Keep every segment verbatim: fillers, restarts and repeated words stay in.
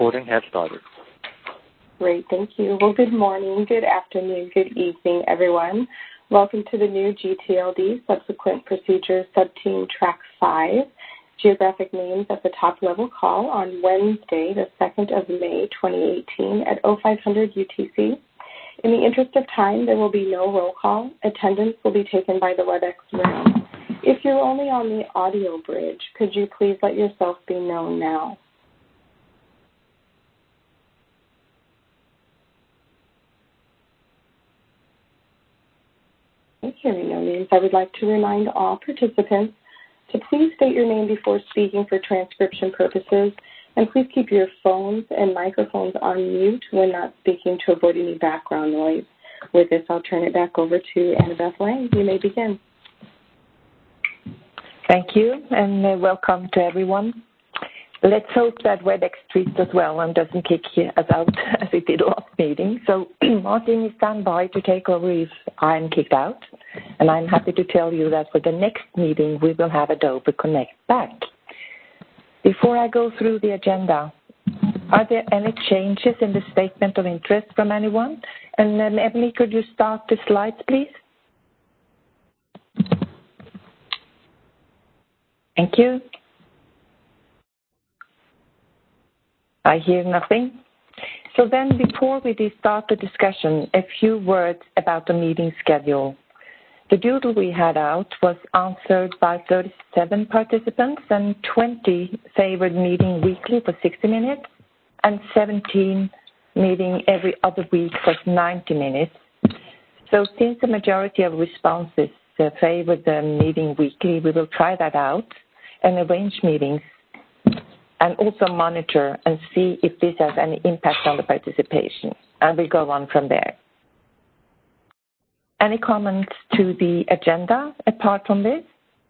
recording has started. Great, thank you. Well, good morning, good afternoon, good evening, everyone. Welcome to the new G T L D Subsequent Procedures Subteam Track five, Geographic Names at the Top Level Call on Wednesday, the second of May, twenty eighteen at oh five hundred U T C. In the interest of time, there will be no roll call. Attendance will be taken by the WebEx room. If you're only on the audio bridge, could you please let yourself be known now? Hearing no names, I would like to remind all participants to please state your name before speaking for transcription purposes, and please keep your phones and microphones on mute when not speaking to avoid any background noise. With this, I'll turn it back over to Annabeth Lang. You may begin. Thank you, and uh, welcome to everyone. Let's hope that WebEx treats us well and doesn't kick us out as it did last meeting. So Martin is stand by to take over if I'm kicked out. And I'm happy to tell you that for the next meeting, we will have Adobe Connect back. Before I go through the agenda, are there any changes in the statement of interest from anyone? And um, Emily, could you start the slides, please? Thank you. I hear nothing. So then before we start the discussion, a few words about the meeting schedule. The doodle we had out was answered by thirty-seven participants, and twenty favored meeting weekly for sixty minutes, and seventeen meeting every other week for ninety minutes. So since the majority of responses uh, favored the meeting weekly, we will try that out and arrange meetings and also monitor and see if this has any impact on the participation. And we'll go on from there. Any comments to the agenda apart from this?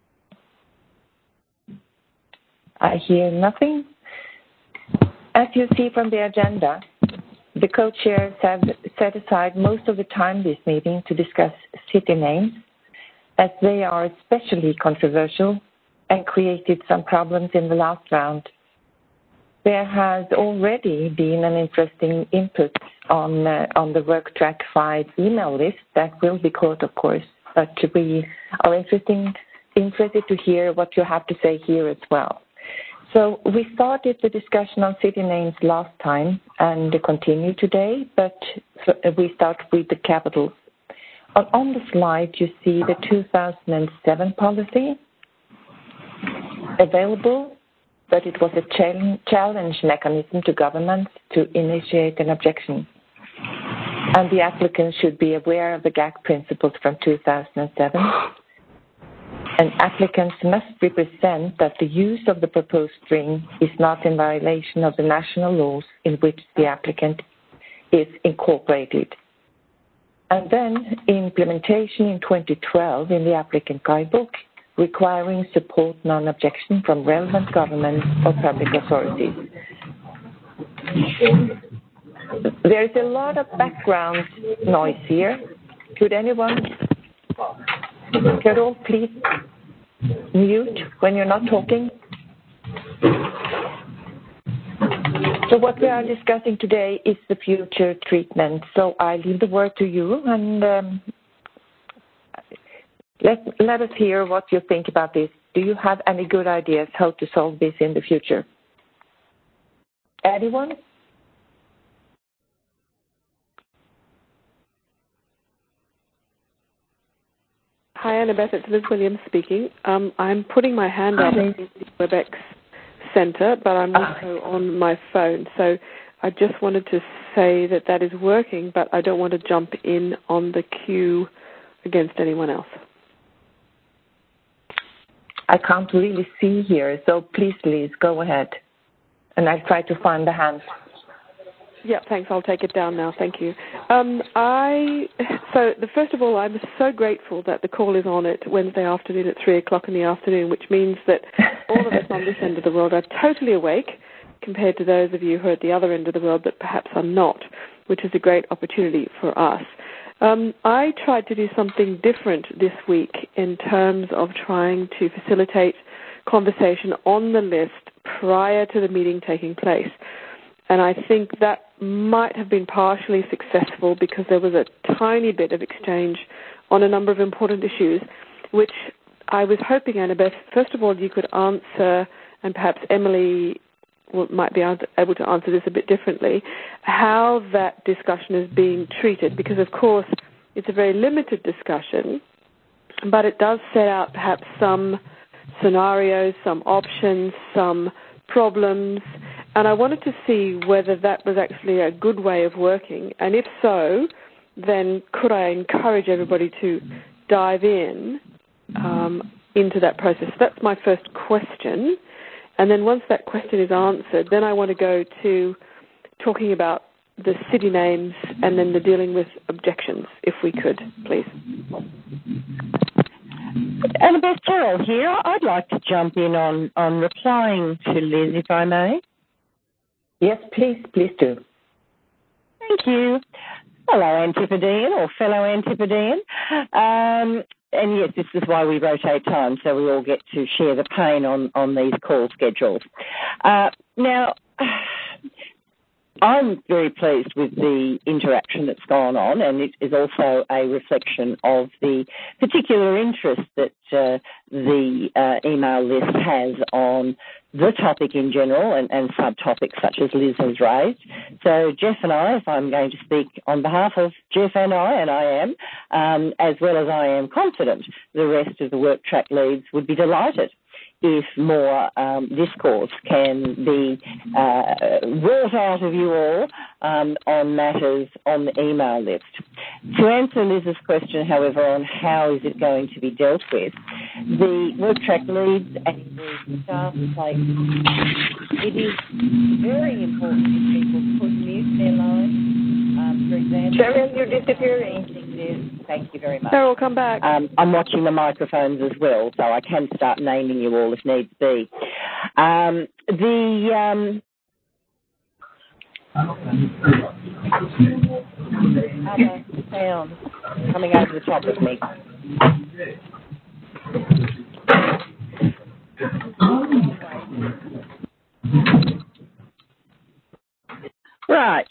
I hear nothing. As you see from the agenda, the co-chairs have set aside most of the time this meeting to discuss city names, as they are especially controversial and created some problems in the last round. There has already been an interesting input on uh, on the Work Track five email list that will be caught, of course, but we are interesting, interested to hear what you have to say here as well. So we started the discussion on city names last time and continue today, but we start with the capitals. On, on the slide, you see the two thousand seven policy available, but it was a challenge mechanism to governments to initiate an objection. And the applicant should be aware of the G A C principles from two thousand seven. And applicants must represent that the use of the proposed string is not in violation of the national laws in which the applicant is incorporated. And then implementation in twenty twelve in the applicant guidebook, requiring support non-objection from relevant government or public authorities. There is a lot of background noise here. Could anyone, could all please mute when you're not talking? So what we are discussing today is the future treatment. So I leave the word to you, and um, Let, let us hear what you think about this. Do you have any good ideas how to solve this in the future? Anyone? Hi, Annabeth. It's Liz Williams speaking. Um, I'm putting my hand up in the WebEx Center, but I'm also on my phone. So I just wanted to say that that is working, but I don't want to jump in on the queue against anyone else. I can't really see here, so please, Liz, go ahead. And I'll try to find the hand. Yeah, thanks. I'll take it down now. Thank you. Um, I so the, first of all, I'm so grateful that the call is on at Wednesday afternoon at three o'clock in the afternoon, which means that all of us on this end of the world are totally awake compared to those of you who are at the other end of the world that perhaps are not, which is a great opportunity for us. Um, I tried to do something different this week in terms of trying to facilitate conversation on the list prior to the meeting taking place. And I think that might have been partially successful because there was a tiny bit of exchange on a number of important issues, which I was hoping, Annabeth, first of all, you could answer, and perhaps Emily might be able to answer this a bit differently, how that discussion is being treated. Because, of course, it's a very limited discussion, but it does set out perhaps some scenarios, some options, some problems, and I wanted to see whether that was actually a good way of working, and if so, then could I encourage everybody to dive in um, into that process? So that's my first question, and then once that question is answered, then I want to go to talking about the city names and then the dealing with objections, if we could, please. Annabeth Terrell here. I'd like to jump in on, on replying to Liz, if I may. Yes, please, please do. Thank you. Hello, Antipodean, or fellow Antipodean. Um, and yes, this is why we rotate time, so we all get to share the pain on, on these call schedules. Uh, now, I'm very pleased with the interaction that's gone on, and it is also a reflection of the particular interest that uh, the uh, email list has on the topic in general and, and subtopics such as Liz has raised. So Jeff and I, if I'm going to speak on behalf of Jeff and I, and I am, um, as well as I am confident the rest of the work track leads would be delighted if more um, discourse can be uh, wrought out of you all um, on matters on the email list. To answer Liz's question, however, on how is it going to be dealt with, the work track leads and the staff say it is very important that people could mute their lines. Um, for example, Cheryl, you're disappearing. Thank you very much. Cheryl, come back. Um, I'm watching the microphones as well, so I can start naming you all if needs be. Um, the um, other sound coming over the top of me. Right.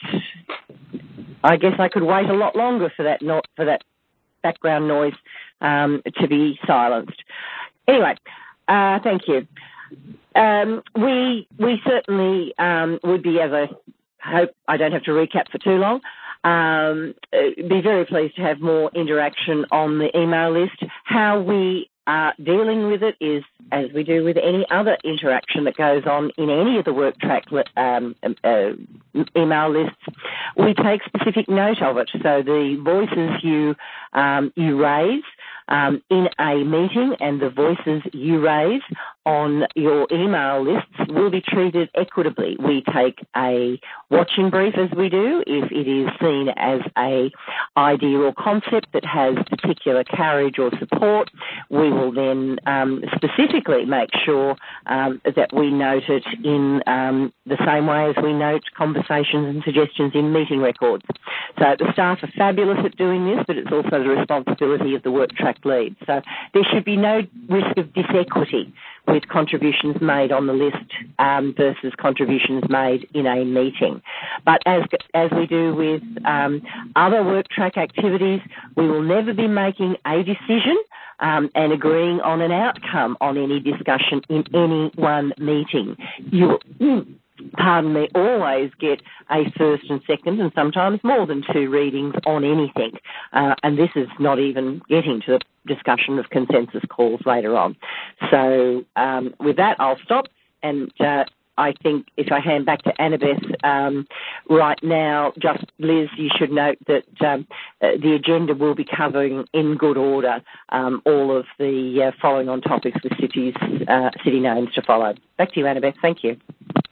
I guess I could wait a lot longer for that no- for that background noise um, to be silenced. Anyway, uh, thank you. Um, we we certainly um, would be, as I hope I don't have to recap for too long, um, be very pleased to have more interaction on the email list. How we are dealing with it is, as we do with any other interaction that goes on in any of the work track um, uh, email lists, we take specific note of it. So the voices you um, you raise um, in a meeting and the voices you raise on your email lists will be treated equitably. We take a watching brief, as we do, if it is seen as a idea or concept that has particular carriage or support. We will then um, specifically make sure um, that we note it in um, the same way as we note conversations and suggestions in meeting records. So the staff are fabulous at doing this, but it's also the responsibility of the work track lead. So there should be no risk of disequity with contributions made on the list um, versus contributions made in a meeting. But as as we do with um, other work track activities, we will never be making a decision um, and agreeing on an outcome on any discussion in any one meeting. You will, pardon me, always get a first and second and sometimes more than two readings on anything. Uh, and this is not even getting to the discussion of consensus calls later on. So um, with that, I'll stop. And uh, I think if I hand back to Annabeth um, right now, just Liz, you should note that um, uh, the agenda will be covering in good order um, all of the uh, following on topics with cities, uh, city names to follow. Back to you, Annabeth. Thank you.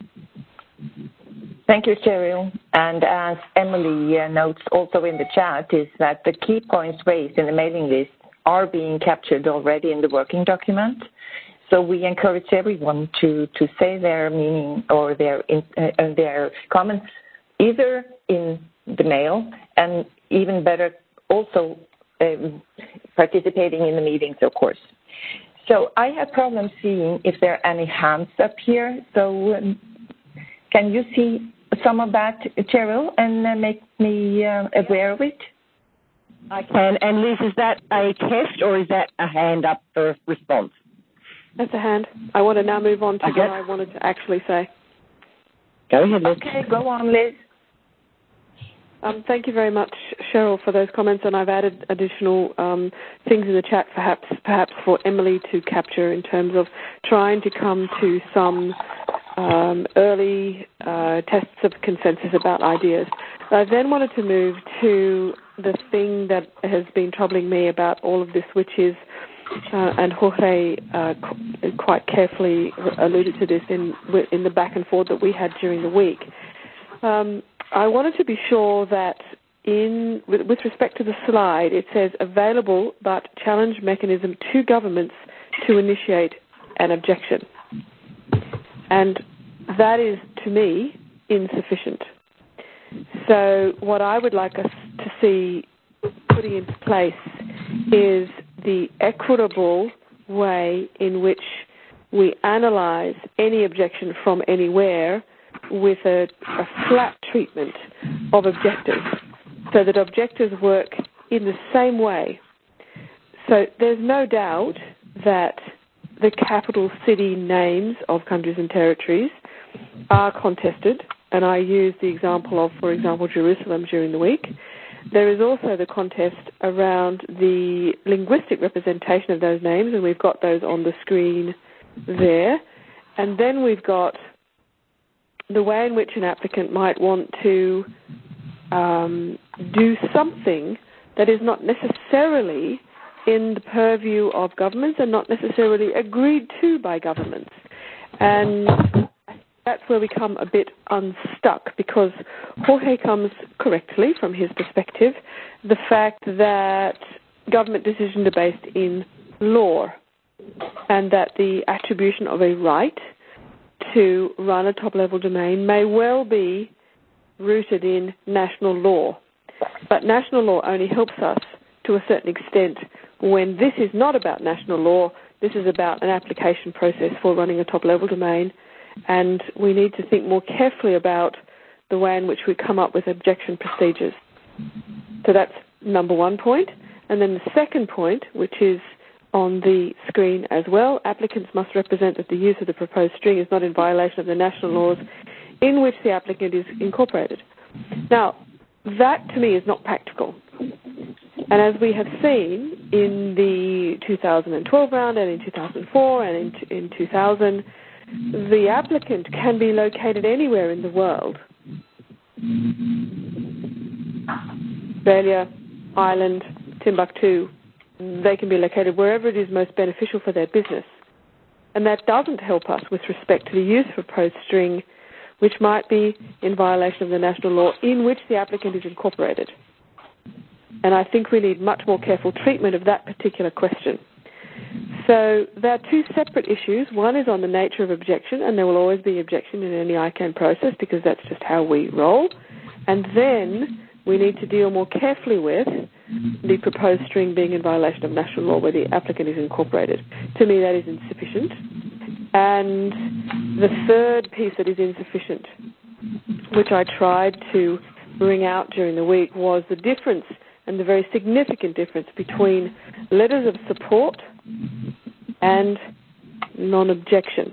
Thank you, Cheryl. And as Emily uh, notes also in the chat, is that the key points raised in the mailing list are being captured already in the working document. So we encourage everyone to, to say their meaning or their in, uh, their comments either in the mail and even better also um, participating in the meetings, of course. So I have problems seeing if there are any hands up here. So um, can you see some of that, Cheryl, and uh, make me uh, aware of it? I can. And Liz, is that a test or is that a hand up for response? That's a hand. I want to now move on to okay. what I wanted to actually say. Go ahead, Liz. Okay, go on, Liz. Um, thank you very much, Cheryl, for those comments, and I've added additional um, things in the chat, perhaps, perhaps for Emily to capture in terms of trying to come to some um, early uh, tests of consensus about ideas. I then wanted to move to the thing that has been troubling me about all of this, which is, uh, and Jorge uh, quite carefully alluded to this in in the back and forth that we had during the week. Um, I wanted to be sure that in with, with respect to the slide, it says available but challenge mechanism to governments to initiate an objection. And that is, to me, insufficient. So what I would like us to see putting into place is the equitable way in which we analyze any objection from anywhere with a, a flat treatment of objectives so that objectives work in the same way. So there's no doubt that the capital city names of countries and territories are contested, and I use the example of, for example, Jerusalem during the week. There is also the contest around the linguistic representation of those names, and we've got those on the screen there. And then we've got the way in which an applicant might want to um, do something that is not necessarily in the purview of governments and not necessarily agreed to by governments. And that's where we come a bit unstuck, because Jorge comes correctly from his perspective, the fact that government decisions are based in law and that the attribution of a right to run a top-level domain may well be rooted in national law. But national law only helps us to a certain extent when this is not about national law. This is about an application process for running a top-level domain, and we need to think more carefully about the way in which we come up with objection procedures. So that's number one point. And then the second point, which is on the screen as well, applicants must represent that the use of the proposed string is not in violation of the national laws in which the applicant is incorporated. Now, that to me is not practical. And as we have seen in the two thousand twelve round and in two thousand four and in, in two thousand, the applicant can be located anywhere in the world. Australia, Ireland, Timbuktu, they can be located wherever it is most beneficial for their business. And that doesn't help us with respect to the use of a proposed string, which might be in violation of the national law in which the applicant is incorporated. And I think we need much more careful treatment of that particular question. So there are two separate issues. One is on the nature of objection, and there will always be objection in any I CANN process because that's just how we roll. And then we need to deal more carefully with the proposed string being in violation of national law where the applicant is incorporated. To me, that is insufficient. And the third piece that is insufficient, which I tried to bring out during the week, was the difference and the very significant difference between letters of support and non-objection.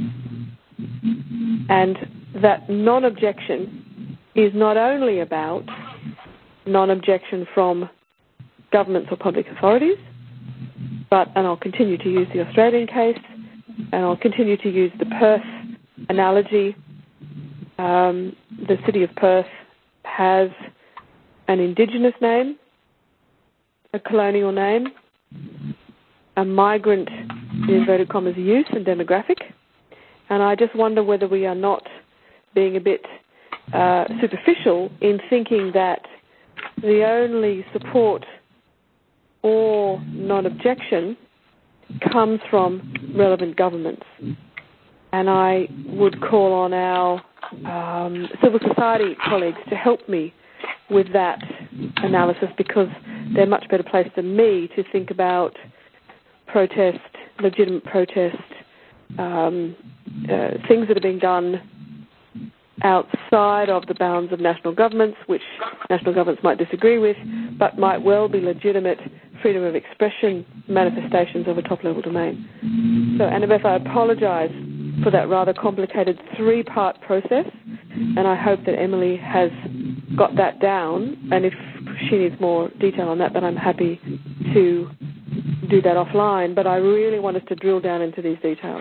And that non-objection is not only about non-objection from governments or public authorities, but, and I'll continue to use the Australian case, and I'll continue to use the Perth analogy. Um, the city of Perth has an Indigenous name, a colonial name, a migrant, in inverted commas, use and demographic, and I just wonder whether we are not being a bit uh, superficial in thinking that the only support or non-objection comes from relevant governments. And I would call on our um, civil society colleagues to help me with that analysis, because they're much better placed than me to think about protest, legitimate protest, um, uh, things that are being done outside of the bounds of national governments, which national governments might disagree with, but might well be legitimate freedom of expression manifestations of a top-level domain. So, Annabeth, I apologize for that rather complicated three-part process, and I hope that Emily has got that down, and if she needs more detail on that, then I'm happy to do that offline, but I really want us to drill down into these details.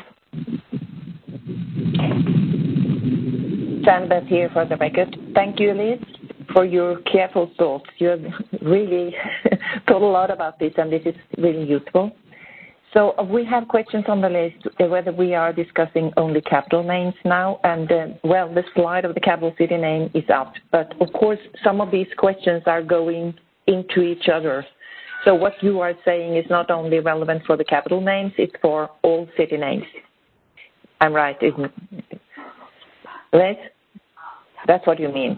Annabeth here for the record. Thank you, Liz, for your careful thoughts. You have really thought a lot about this, and this is really useful. So uh, we have questions on the list uh, whether we are discussing only capital names now, and uh, well, the slide of the capital city name is up, but of course some of these questions are going into each other. So what you are saying is not only relevant for the capital names, it's for all city names. I'm right, isn't it? Liz? That's what you mean.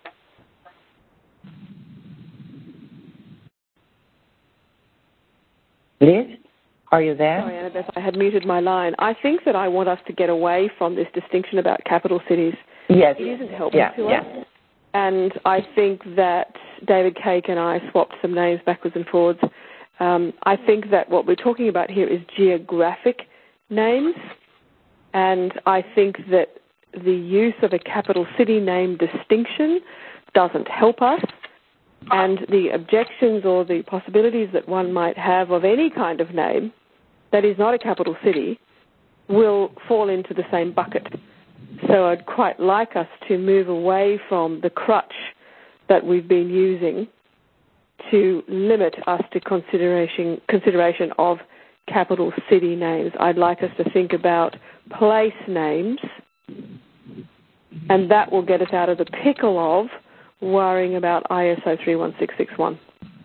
Liz, are you there? Sorry, Annabeth, I had muted my line. I think that I want us to get away from this distinction about capital cities. Yes. It isn't helpful yeah, to yeah. us. And I think that David Cake and I swapped some names backwards and forwards. Um, I think that what we're talking about here is geographic names, and I think that the use of a capital city name distinction doesn't help us, and the objections or the possibilities that one might have of any kind of name that is not a capital city will fall into the same bucket. So I'd quite like us to move away from the crutch that we've been using to limit us to consideration consideration of capital city names. I'd like us to think about place names, and that will get us out of the pickle of worrying about I S O three one six six one.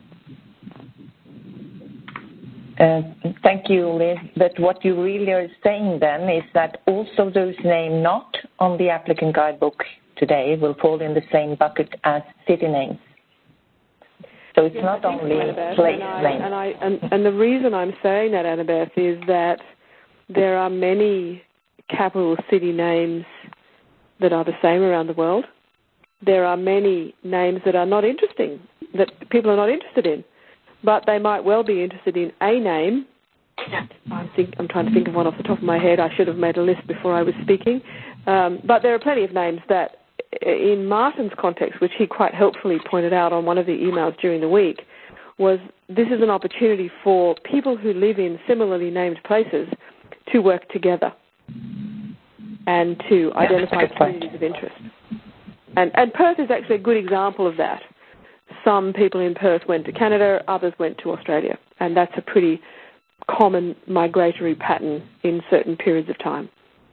Uh, thank you, Liz. But what you really are saying then is that also those names not on the applicant guidebook today will fall in the same bucket as city names. So it's yes, not only so, place and I, names. And, I, and, and the reason I'm saying that, Annabeth, is that there are many capital city names that are the same around the world. There are many names that are not interesting, that people are not interested in, but they might well be interested in a name. I think I'm trying to think of one off the top of my head. I should have made a list before I was speaking. Um, but there are plenty of names that, in Martin's context, which he quite helpfully pointed out on one of the emails during the week, was this is an opportunity for people who live in similarly named places to work together and to Yeah, identify communities of interest. And, and Perth is actually a good example of that. Some people in Perth went to Canada, others went to Australia, and that's a pretty common migratory pattern in certain periods of time.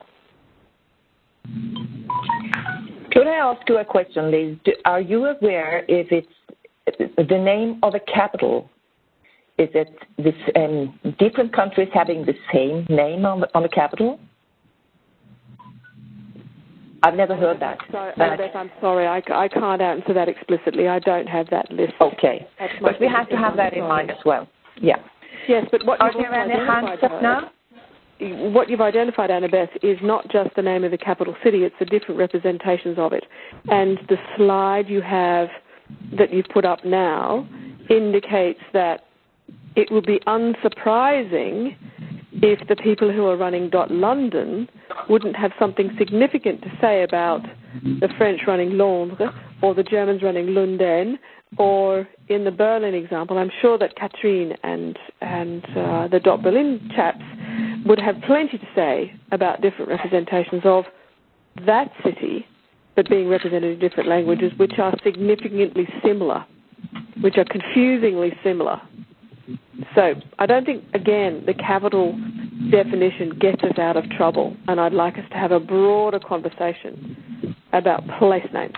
Could I ask you a question, Liz? Are you aware if it's the name of a capital? Is it this, um, different countries having the same name on the, on the capital? I've never heard that. Sorry, that Annabeth, I'm sorry. I, I can't answer that explicitly. I don't have that list. Okay. But we have to have that in mind as well. Yeah. Yes, but what Are you've there any hands identified up now? What you've identified, Annabeth, is not just the name of the capital city, it's the different representations of it. And the slide you have that you've put up now indicates that it would be unsurprising if the people who are running .London wouldn't have something significant to say about the French running Londres or the Germans running Lunden, or in the Berlin example, I'm sure that Catherine and, and uh, the .Berlin chaps would have plenty to say about different representations of that city, but being represented in different languages, which are significantly similar, which are confusingly similar. So I don't think, again, the capital definition gets us out of trouble, and I'd like us to have a broader conversation about place names.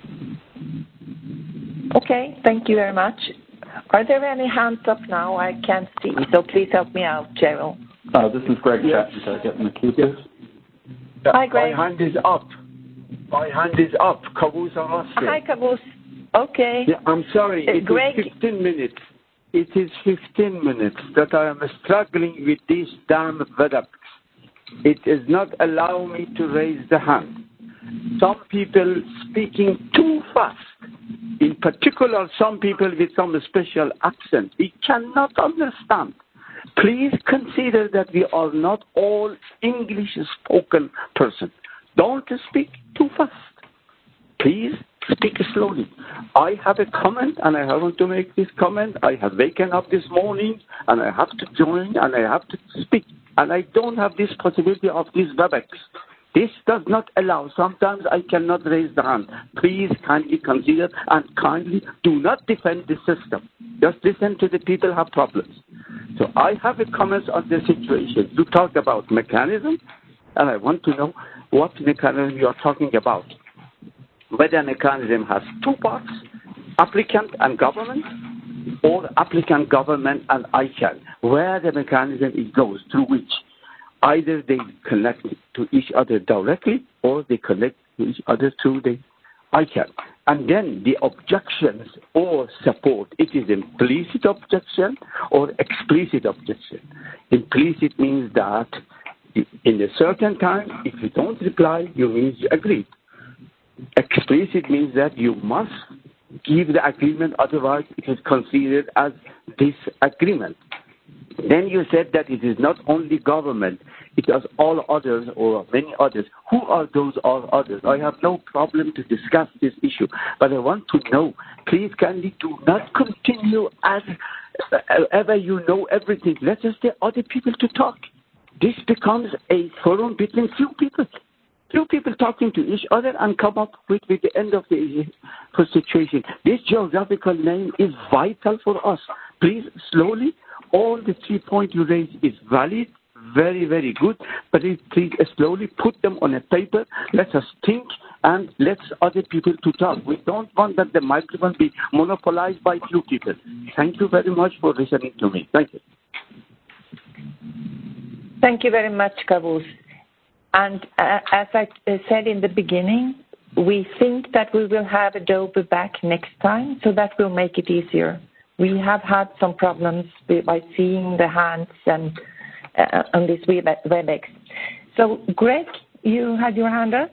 Okay, thank you very much. Are there any hands up now? I can't see, so please help me out, Gerald. Uh, this is Greg yes. Chapman, getting the key. Yes. Yeah, Hi, Greg. My hand is up. My hand is up. Kavuz Arasli. Hi, Kavuz. Okay. Yeah, I'm sorry. Uh, it Greg. is fifteen minutes. It is fifteen minutes that I am struggling with these damn WebEx. It is not allowing me to raise the hand. some people speaking too fast. In particular, some people with some special accent. We cannot understand. Please consider that we are not all English-spoken persons. Don't speak too fast. Please speak slowly. I have a comment, and I want to make this comment. I have waken up this morning, and I have to join, and I have to speak. And I don't have this possibility of this WebEx. This does not allow. Sometimes I cannot raise the hand. Please kindly consider and kindly do not defend the system. Just listen to the people who have problems. So I have a comment on the situation. You talk about mechanism, and I want to know what mechanism you are talking about. Whether a mechanism has two parts, applicant and government, or applicant, government, and I C A N, where the mechanism it goes, through which either they connect to each other directly or they connect to each other through the I C A N. And then the objections or support, it is implicit objection or explicit objection. Implicit means that in a certain time, if you don't reply, you mean you agree. Explicit means that you must give the agreement, otherwise it is considered as disagreement. Then you said that it is not only government, it is all others or many others. Who are those all others? I have no problem to discuss this issue, but I want to know, please kindly do not continue as ever you know everything. Let us get other people to talk. This becomes a forum between few people. Few people talking to each other and come up with, with the end of the situation. This geographical name is vital for us. Please, slowly, all the three points you raised is valid, very, very good, but please slowly put them on a paper. Let us think and let other people to talk. We don't want that the microphone be monopolized by few people. Thank you very much for listening to me. Thank you. Thank you very much, Qaboos. And uh, as I said in the beginning, we think that we will have Adobe back next time, so that will make it easier. We have had some problems by seeing the hands and uh, on this WebEx. So, Greg, you had your hand up?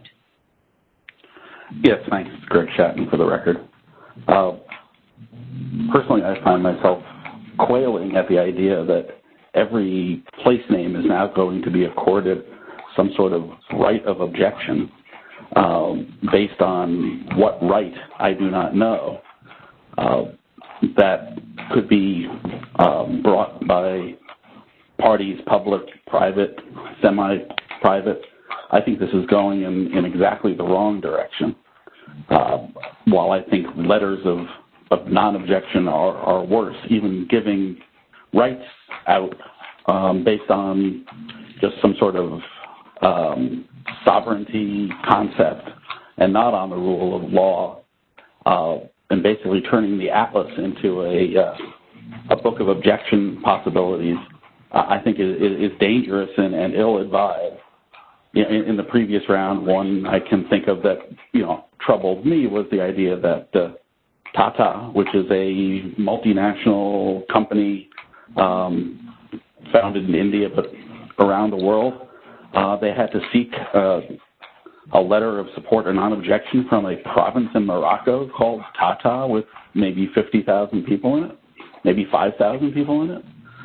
Yes, thanks. Greg Shatton for the record. Uh, personally, I find myself quailing at the idea that every place name is now going to be accorded some sort of right of objection um, based on what right I do not know. Uh, that could be um, brought by parties, public, private, semi-private. I think this is going in, in exactly the wrong direction. Uh, while I think letters of, of non-objection are, are worse, even giving rights out um, based on just some sort of um, sovereignty concept and not on the rule of law, uh, and basically turning the atlas into a uh, a book of objection possibilities, uh, I think is, is dangerous and, and ill-advised. In, in the previous round, one I can think of that you know troubled me was the idea that uh, Tata, which is a multinational company um, founded in India but around the world, uh, they had to seek uh, a letter of support or non-objection from a province in Morocco called Tata with maybe fifty thousand people in it, maybe five thousand people in it.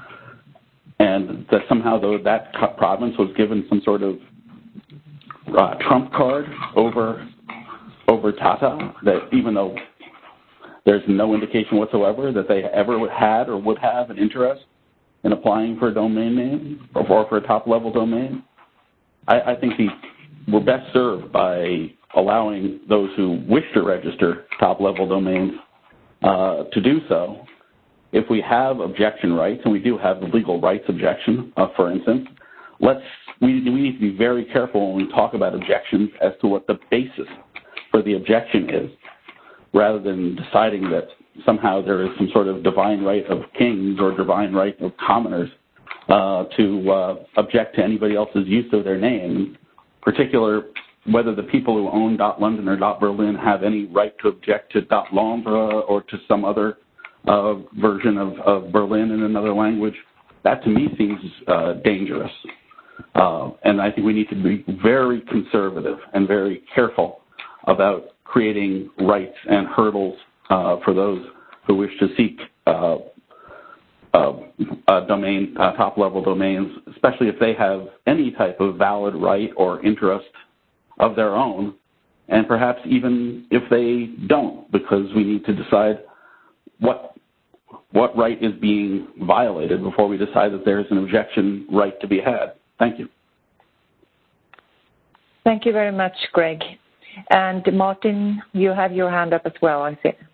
And that somehow though that province was given some sort of uh, trump card over over Tata, that even though there's no indication whatsoever that they ever had or would have an interest in applying for a domain name or for a top-level domain. I, I think the we're best served by allowing those who wish to register top-level domains uh, to do so. If we have objection rights, and we do have the legal rights objection, uh, for instance, let's we, we need to be very careful when we talk about objections as to what the basis for the objection is, rather than deciding that somehow there is some sort of divine right of kings or divine right of commoners uh, to uh, object to anybody else's use of their name. Particular, whether the people who own .London or .Berlin have any right to object to .Londres or to some other uh, version of, of Berlin in another language, that to me seems uh, dangerous. Uh, and I think we need to be very conservative and very careful about creating rights and hurdles uh, for those who wish to seek uh, uh, uh, domain, uh, top-level domains, especially if they have any type of valid right or interest of their own, and perhaps even if they don't, because we need to decide what what right is being violated before we decide that there is an objection right to be had. Thank you. Thank you very much, Greg. And Martin, you have your hand up as well, I see.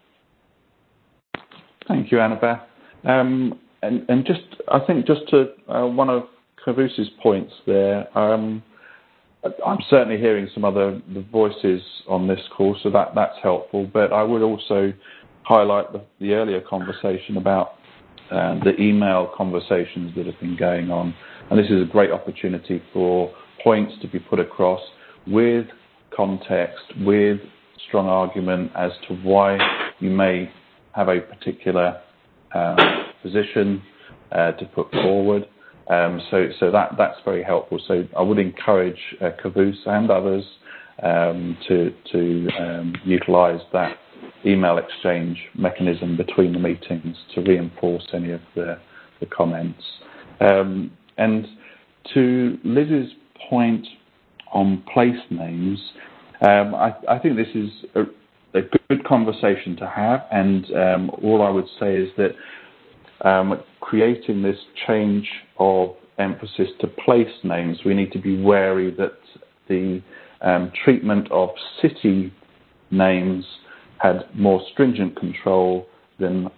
Thank you, Annabeth. Um, and, and just, I think just to uh, one of Kavus's points there, um, I'm certainly hearing some other voices on this call, so that, that's helpful. But I would also highlight the, the earlier conversation about uh, the email conversations that have been going on. And this is a great opportunity for points to be put across with context, with strong argument as to why you may have a particular uh, position uh, to put forward. Um, so so that, that's very helpful. So I would encourage uh, Kavus and others um, to, to um, utilise that email exchange mechanism between the meetings to reinforce any of the, the comments. Um, and to Liz's point on place names, um, I, I think this is a, a good conversation to have, and um, all I would say is that um, creating this change of emphasis to place names, we need to be wary that the um, treatment of city names had more stringent control than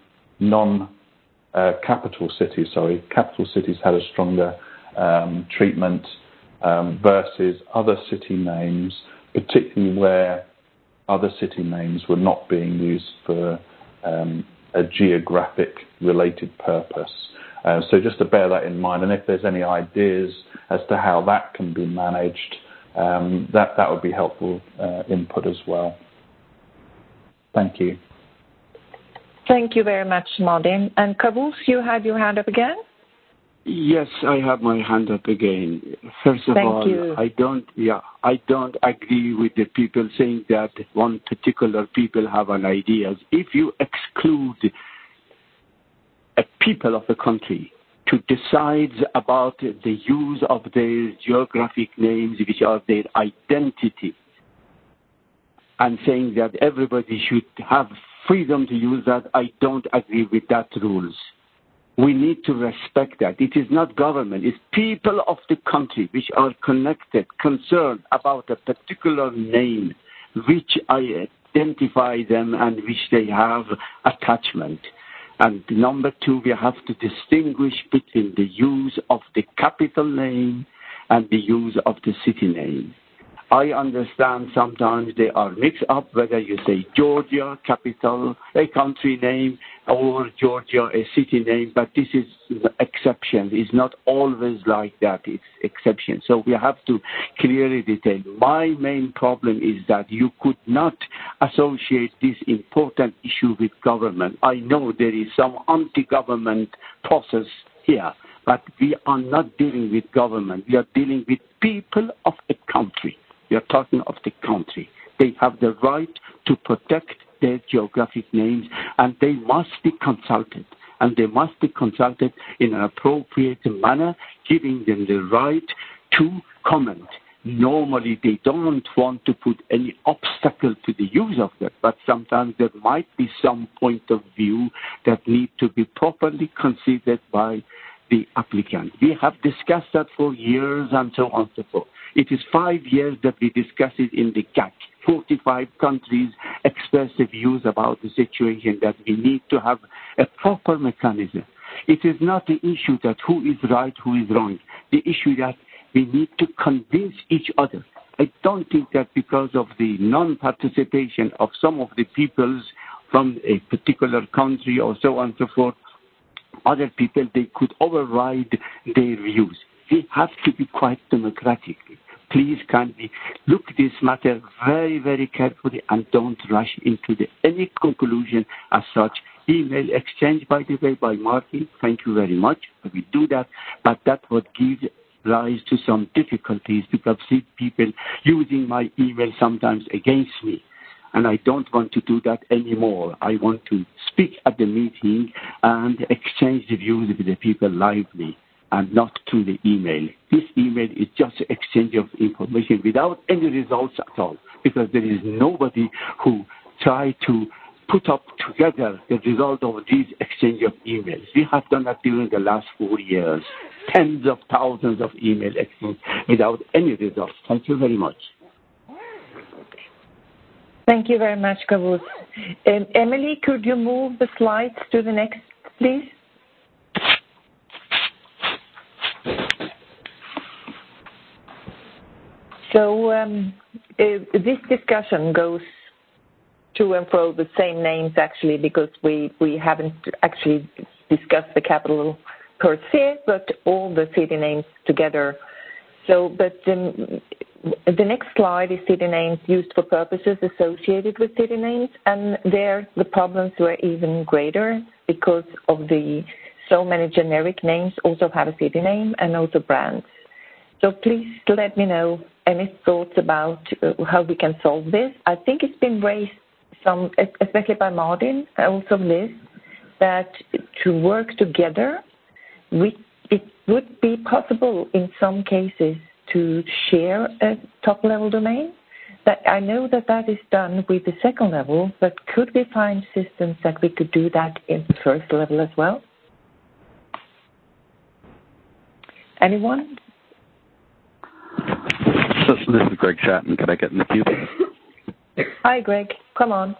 non-capital uh, cities. Sorry, capital cities had a stronger um, treatment um, versus other city names, particularly where other city names were not being used for um, a geographic-related purpose. Uh, so just to bear that in mind, and if there's any ideas as to how that can be managed, um, that, that would be helpful uh, input as well. Thank you. Thank you very much, Martin. And Kavus, you had your hand up again? Yes, I have my hand up again. First of Thank all, you. I don't, yeah, I don't agree with the people saying that one particular people have an idea. If you exclude a people of the country to decide about the use of their geographic names, which are their identity, and saying that everybody should have freedom to use that, I don't agree with that rules. We need to respect that. It is not government. It's people of the country which are connected, concerned about a particular name, which I identify them and which they have attachment. And number two, we have to distinguish between the use of the capital name and the use of the city name. I understand sometimes they are mixed up, whether you say Georgia, capital, a country name, or Georgia, a city name, but this is the exception. It's not always like that. It's exception. So we have to clearly detail. My main problem is that you could not associate this important issue with government. I know there is some anti-government process here, but we are not dealing with government. We are dealing with people of a country. We are talking of the country. They have the right to protect their geographic names, and they must be consulted. And they must be consulted in an appropriate manner, giving them the right to comment. Normally, they don't want to put any obstacle to the use of that, but sometimes there might be some point of view that need to be properly considered by the applicant. We have discussed that for years and so on and so forth. It is five years that we discuss it in the C A C. forty-five countries express the views about the situation that we need to have a proper mechanism. It is not the issue that who is right, who is wrong. The issue that we need to convince each other. I don't think that because of the non-participation of some of the peoples from a particular country or so on and so forth, other people, they could override their views. We have to be quite democratic. Please kindly look at this matter very, very carefully and don't rush into the, any conclusion as such. Email exchange, by the way, by Martin. Thank you very much. We do that, but that would give rise to some difficulties because I see people using my email sometimes against me. And I don't want to do that anymore. I want to speak at the meeting and exchange the views with the people lively and not through the email. This email is just an exchange of information without any results at all, because there is nobody who try to put up together the result of these exchange of emails. We have done that during the last four years, tens of thousands of email exchange without any results. Thank you very much. Thank you very much, Kavus. Um, Emily, could you move the slides to the next, please? So um, uh, this discussion goes to and fro the same names, actually, because we, we haven't actually discussed the capital per se, but all the city names together. So, but um, the next slide is city names used for purposes associated with city names, and there the problems were even greater because of the so many generic names also have a city name and also brands. So please let me know any thoughts about uh, how we can solve this. I think it's been raised some, especially by Martin, also Liz, that to work together, we, it would be possible in some cases to share a top-level domain. That I know that that is done with the second level, but could we find systems that we could do that in the first level as well? Anyone? This, this is Greg Shatton. Could I get in the queue? Hi, Greg. Come on.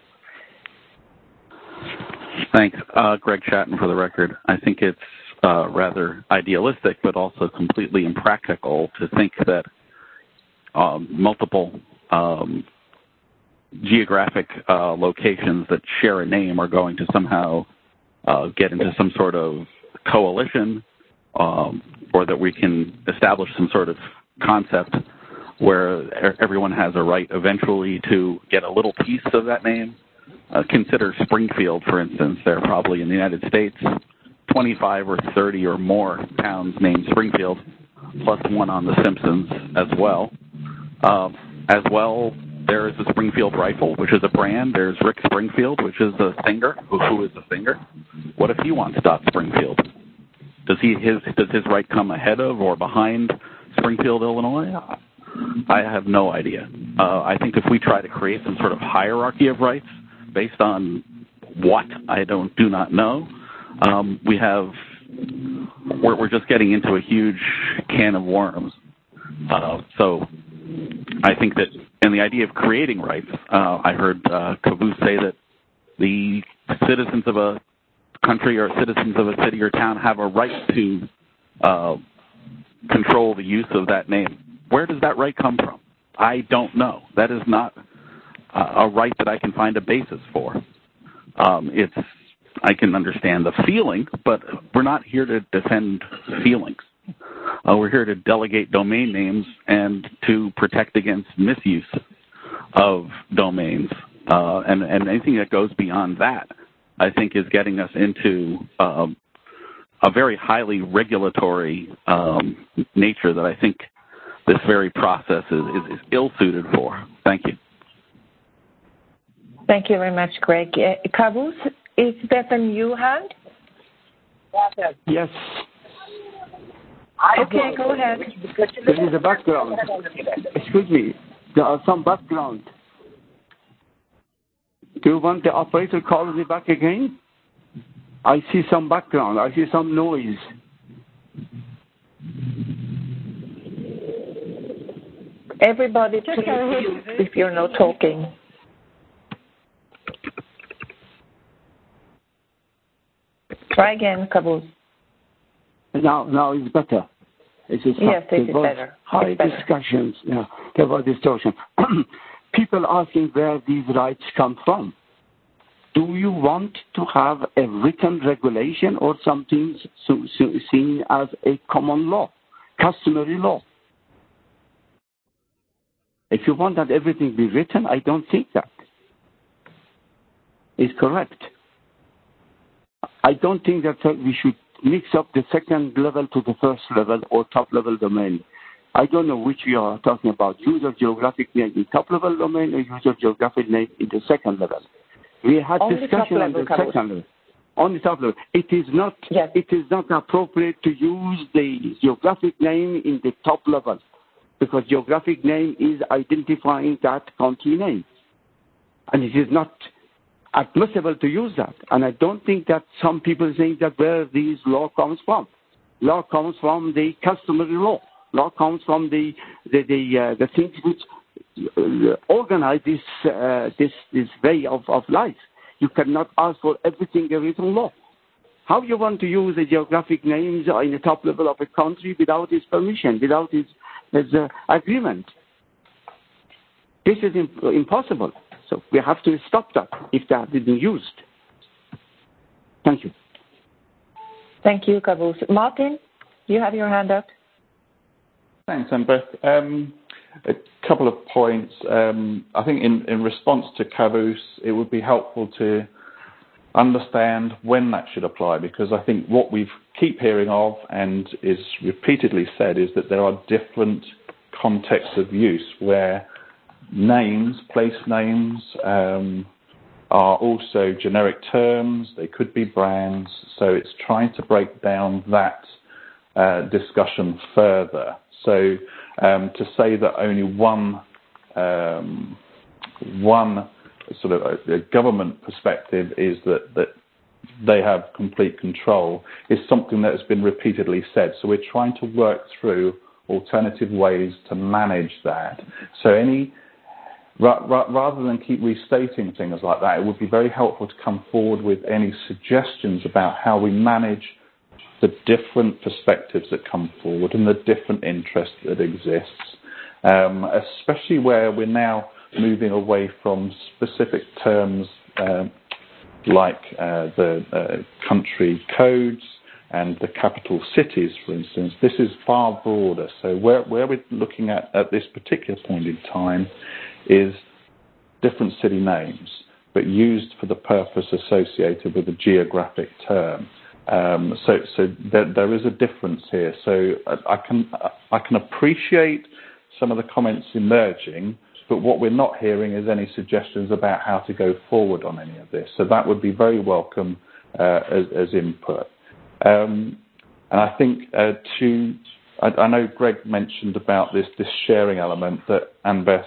Thanks. Uh, Greg Shatton for the record. I think it's uh, rather idealistic, but also completely impractical to think that um, multiple um, geographic uh, locations that share a name are going to somehow uh, get into some sort of coalition, um, or that we can establish some sort of concept where everyone has a right eventually to get a little piece of that name. Uh, consider Springfield, for instance. There are probably in the United States twenty-five or thirty or more towns named Springfield, plus one on The Simpsons as well. Uh, as well, there is the Springfield Rifle, which is a brand. There's Rick Springfield, which is a singer. Who, who is a singer? What if he wants Dot Springfield? Does he his does his right come ahead of or behind Springfield, Illinois? I have no idea. Uh, I think if we try to create some sort of hierarchy of rights based on what I don't do not know, um, we have we're, we're just getting into a huge can of worms. Uh, so I think that in the idea of creating rights, uh, I heard uh, Kavus say that the citizens of a country or citizens of a city or town have a right to uh, control the use of that name. Where does that right come from? I don't know. That is not uh, a right that I can find a basis for. Um, it's I can understand the feeling, but we're not here to defend feelings. Uh, we're here to delegate domain names and to protect against misuse of domains. Uh, and, and anything that goes beyond that, I think, is getting us into um, a very highly regulatory um, nature that I think this very process is, is, is ill-suited for. Thank you. Thank you very much, Greg. Uh, Kavus, is that a new hand? Yes. Okay, go ahead. There is a background. Excuse me. There are some background. Do you want the operator to call me back again? I see some background. I see some noise. Everybody, please mute if you're not talking. Try again, Kavus. Now, now it's better. It's just yes, it is better. High it's better. discussions. Yeah, there was distortion. People asking where these rights come from. Do you want to have a written regulation or something so, so seen as a common law, customary law? If you want that everything be written, I don't think that is correct. I don't think that we should mix up the second level to the first level or top level domain. I don't know which you are talking about, user geographic name in top level domain or user geographic name in the second level. We had on discussion the on the level, second level. On the top level. It is not yes. It is not appropriate to use the geographic name in the top level because geographic name is identifying that country name. And it is not admissible to use that. And I don't think that some people think that where this law comes from. Law comes from the customary law. Law comes from the the the, uh, the things which uh, organize this uh, this this way of, of life. You cannot ask for everything in written law. How you want to use the geographic names in the top level of a country without his permission, without his, his uh, agreement? This is imp- impossible. So we have to stop that if that isn't used. Thank you. Thank you, Kavus. Martin, you have your hand up. Thanks, Annabeth. Um, a couple of points. Um, I think in, in response to Kavus, it would be helpful to understand when that should apply, because I think what we keep hearing of and is repeatedly said is that there are different contexts of use where names, place names, um, are also generic terms. They could be brands. So it's trying to break down that uh, discussion further. So um, to say that only one um, one sort of a, a government perspective is that, that they have complete control is something that has been repeatedly said. So we're trying to work through alternative ways to manage that. So any ra- ra- rather than keep restating things like that, it would be very helpful to come forward with any suggestions about how we manage the different perspectives that come forward and the different interests that exists, um, especially where we're now moving away from specific terms um, like uh, the uh, country codes and the capital cities, for instance. This is far broader. So where, where we're looking at at this particular point in time is different city names, but used for the purpose associated with a geographic term. Um, so, so there, there is a difference here. So I, I can I can appreciate some of the comments emerging, but what we're not hearing is any suggestions about how to go forward on any of this. So that would be very welcome uh, as, as input. Um, and I think uh, to I, I know Greg mentioned about this this sharing element that Annabeth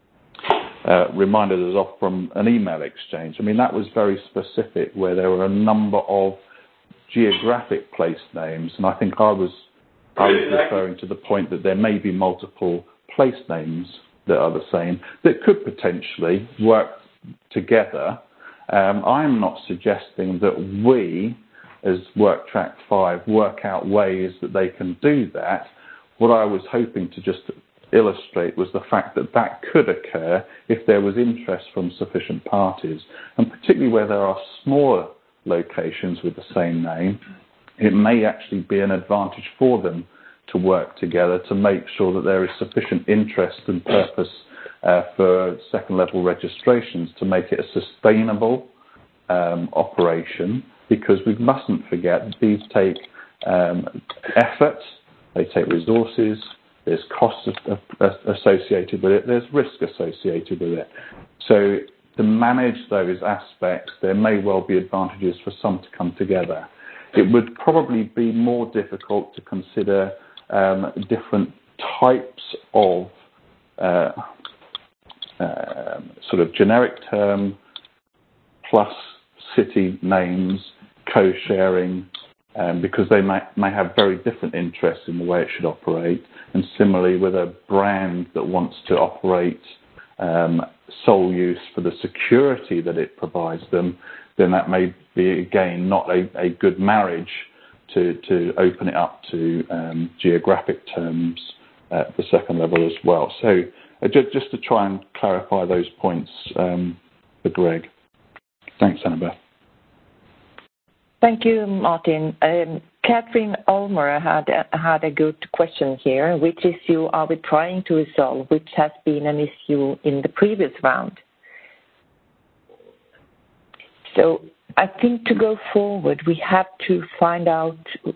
uh, reminded us of from an email exchange. I mean, that was very specific, where there were a number of geographic place names, and I think I was I was referring to the point that there may be multiple place names that are the same that could potentially work together. Um, I'm not suggesting that we, as Work Track five, work out ways that they can do that. What I was hoping to just illustrate was the fact that that could occur if there was interest from sufficient parties, and particularly where there are smaller locations with the same name, it may actually be an advantage for them to work together to make sure that there is sufficient interest and purpose uh, for second level registrations to make it a sustainable um, operation, because we mustn't forget that these take um, effort, they take resources, there's costs associated with it, there's risk associated with it. So to manage those aspects, there may well be advantages for some to come together. It would probably be more difficult to consider um, different types of uh, uh, sort of generic term plus city names co-sharing, um, because they may, may have very different interests in the way it should operate. And similarly with a brand that wants to operate Um, sole use for the security that it provides them, then that may be, again, not a, a good marriage to, to open it up to um, geographic terms at the second level as well. So uh, just, just to try and clarify those points um, for Greg. Thanks, Annabeth. Thank you, Martin. Um, Catherine Ulmer had a, had a good question here. Which issue are we trying to resolve, which has been an issue in the previous round? So I think to go forward, we have to find out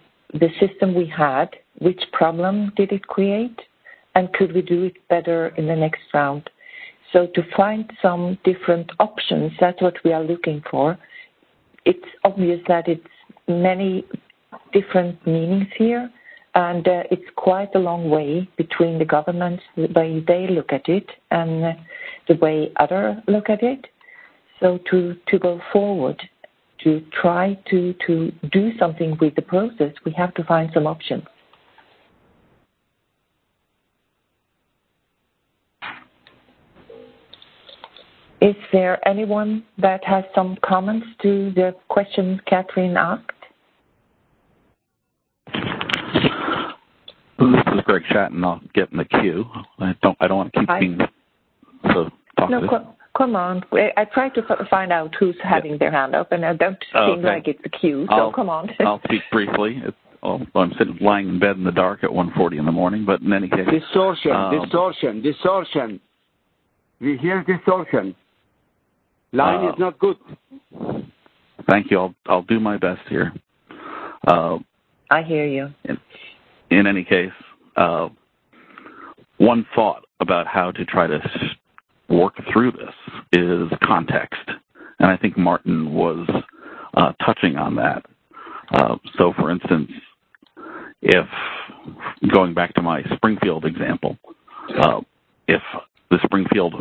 the system we had, which problem did it create, and could we do it better in the next round? So to find some different options, that's what we are looking for. It's obvious that it's many different meanings here, and uh, it's quite a long way between the governments, the way they look at it, and uh, the way others look at it. So to, to go forward, to try to, to do something with the process, we have to find some options. Is there anyone that has some comments to the question Catherine asked? This is Greg Shatton. I'll get in the queue. I don't. I don't want to keep Hi. being so talkative. No, co- come on. I try to find out who's having yeah. their hand up, and I don't oh, seem okay. like it's a queue. So I'll, come on. I'll speak briefly. It's, oh, I'm sitting lying in bed in the dark at one forty in the morning. But in any case, distortion, um, distortion, distortion. We hear distortion. Line uh, is not good. Thank you. I'll I'll do my best here. Uh, I hear you. In, in any case, uh, one thought about how to try to work through this is context, and I think Martin was uh, touching on that. Uh, so, for instance, if going back to my Springfield example, uh, if the Springfield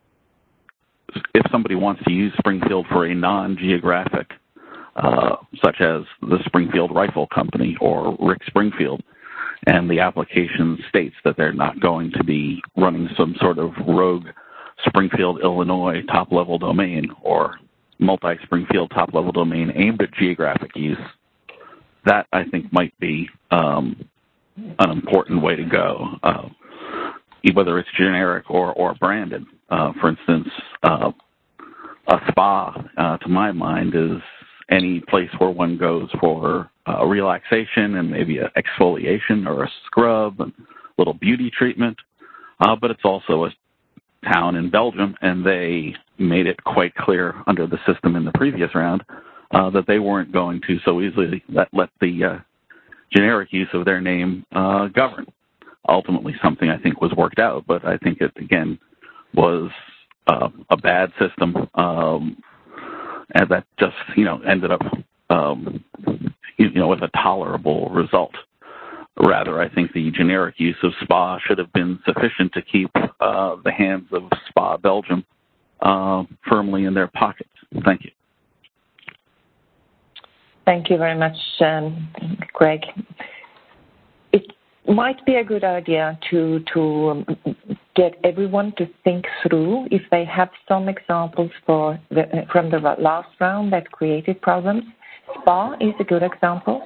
if somebody wants to use Springfield for a non-geographic, uh, such as the Springfield Rifle Company or Rick Springfield, and the application states that they're not going to be running some sort of rogue Springfield, Illinois top-level domain or multi-Springfield top-level domain aimed at geographic use, that, I think, might be um, an important way to go, uh, whether it's generic or, or branded. Uh, for instance, uh, a spa, uh, to my mind, is any place where one goes for uh, relaxation and maybe an exfoliation or a scrub and a little beauty treatment. Uh, but it's also a town in Belgium, and they made it quite clear under the system in the previous round uh, that they weren't going to so easily let, let the uh, generic use of their name uh, govern. Ultimately, something I think was worked out, but I think it, again, was uh, a bad system, um, and that just, you know, ended up, um, you know, with a tolerable result. Rather, I think the generic use of SPA should have been sufficient to keep uh, the hands of SPA Belgium uh, firmly in their pockets. Thank you. Thank you very much, um, Greg. It might be a good idea to to um, get everyone to think through if they have some examples for the, from the last round that created problems. SPA is a good example.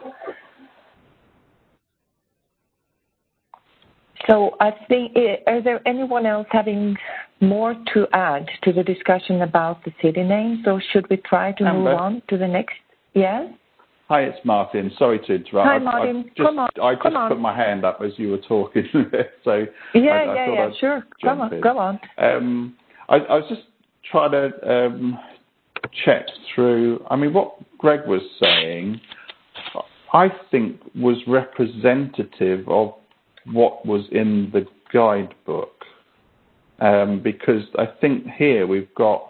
So I think, is there anyone else having more to add to the discussion about the city names, or should we try to Amber. move on to the next? Yes? Hi, it's Martin. Sorry to interrupt. Hi, I, Martin. I just, Come on. I just Come on. put my hand up as you were talking. so yeah, I, I yeah, thought yeah, I'd sure. Come on, in. go on. Um, I, I was just trying to um, check through. I mean, what Greg was saying, I think, was representative of what was in the guidebook, um, because I think here we've got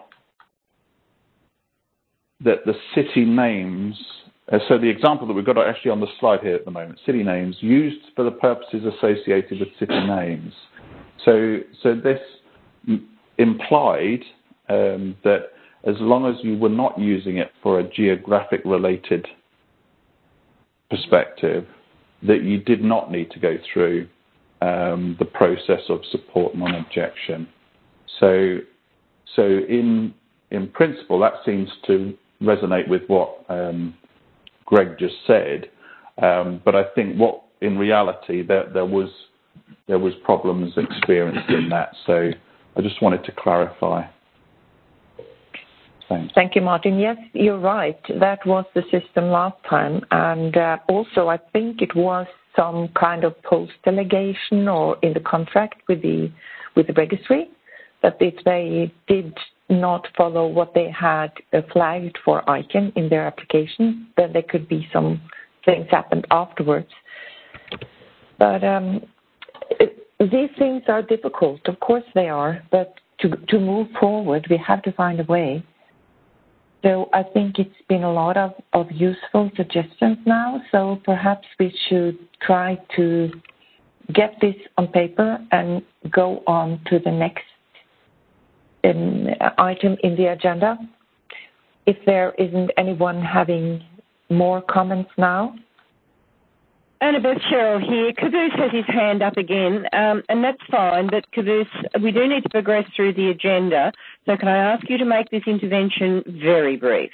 that the city names. Uh, so the example that we've got actually on the slide here at the moment, city names used for the purposes associated with city names. So, so this m- implied um, that as long as you were not using it for a geographic related perspective, that you did not need to go through um, the process of support non-objection. So, so in in principle, that seems to resonate with what um, Greg just said. Um, but I think what in reality there there was there was problems experienced in that. So I just wanted to clarify. Thanks. Thank you, Martin. Yes, you're right. That was the system last time. And uh, also, I think it was some kind of post-delegation or in the contract with the with the registry that if they did not follow what they had uh, flagged for I C A N in their application, then there could be some things happened afterwards. But um, it, these things are difficult. Of course they are. But to to move forward, we have to find a way. So I think it's been a lot of, of useful suggestions now. So perhaps we should try to get this on paper and go on to the next um, item in the agenda. If there isn't anyone having more comments now. Annabeth, Cheryl here. Caboose has his hand up again, um, and that's fine, but Caboose, we do need to progress through the agenda, so can I ask you to make this intervention very brief?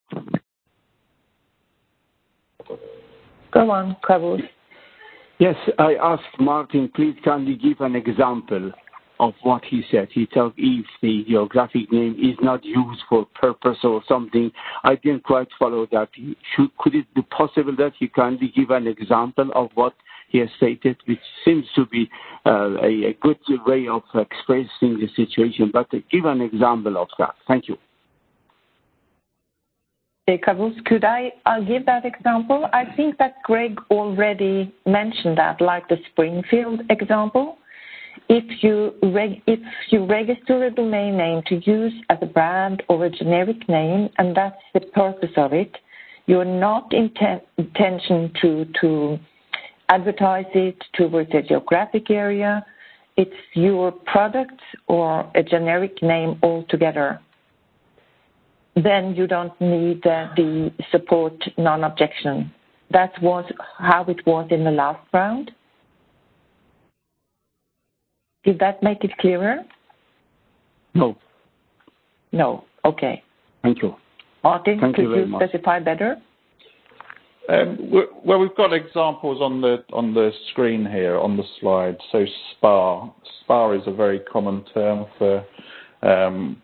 Go on, Caboose. Yes, I asked Martin, please kindly give an example of what he said. He said if the geographic name is not used for purpose or something. I didn't quite follow that. Should, could it be possible that he kindly give an example of what he has stated, which seems to be uh, a, a good way of expressing the situation, but uh, give an example of that. Thank you. Hey, Caboose, could I uh, give that example? I think that Greg already mentioned that, like the Springfield example. If you reg- if you register a domain name to use as a brand or a generic name, and that's the purpose of it, you're not inten- intention to to advertise it towards a geographic area. It's your product or a generic name altogether. Then you don't need uh, the support non-objection. That was how it was in the last round. Did that make it clearer? No. No. Okay. Thank you. Martin, Thank could you, you specify better? Um, well, we've got examples on the on the screen here on the slide. So spa, spa is a very common term for um,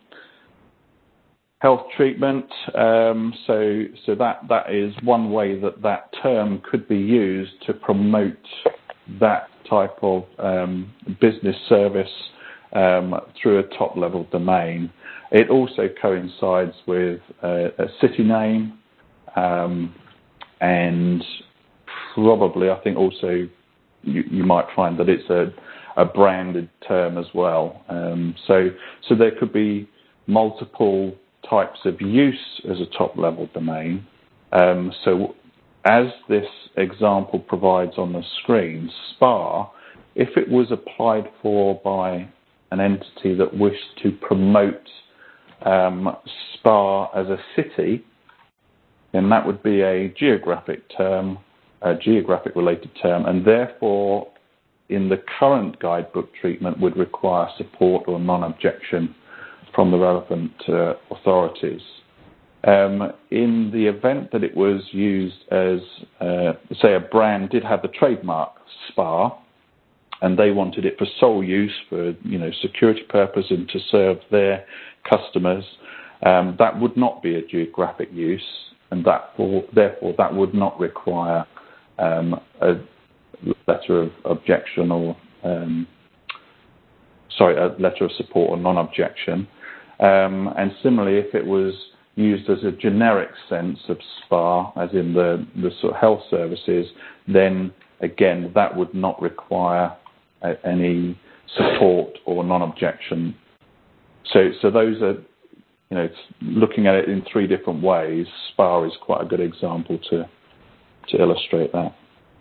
health treatment. Um, so so that that is one way that that term could be used to promote that type of um, business service um, through a top-level domain. It also coincides with a, a city name, um, and probably, I think, also you, you might find that it's a, a branded term as well. Um, so, so there could be multiple types of use as a top-level domain. Um, so. As this example provides on the screen, SPA, if it was applied for by an entity that wished to promote um, SPA as a city, then that would be a geographic term, a geographic related term, and therefore in the current guidebook treatment would require support or non-objection from the relevant uh, authorities. Um, in the event that it was used as, uh, say, a brand did have the trademark SPA, and they wanted it for sole use for, you know, security purpose and to serve their customers, um, that would not be a geographic use, and that will, therefore that would not require um, a letter of objection or, um, sorry, a letter of support or non-objection. Um, and similarly, if it was used as a generic sense of SPA, as in the, the sort of health services, then again that would not require uh, any support or non-objection. So, so those are, you know, looking at it in three different ways. SPA is quite a good example to to illustrate that.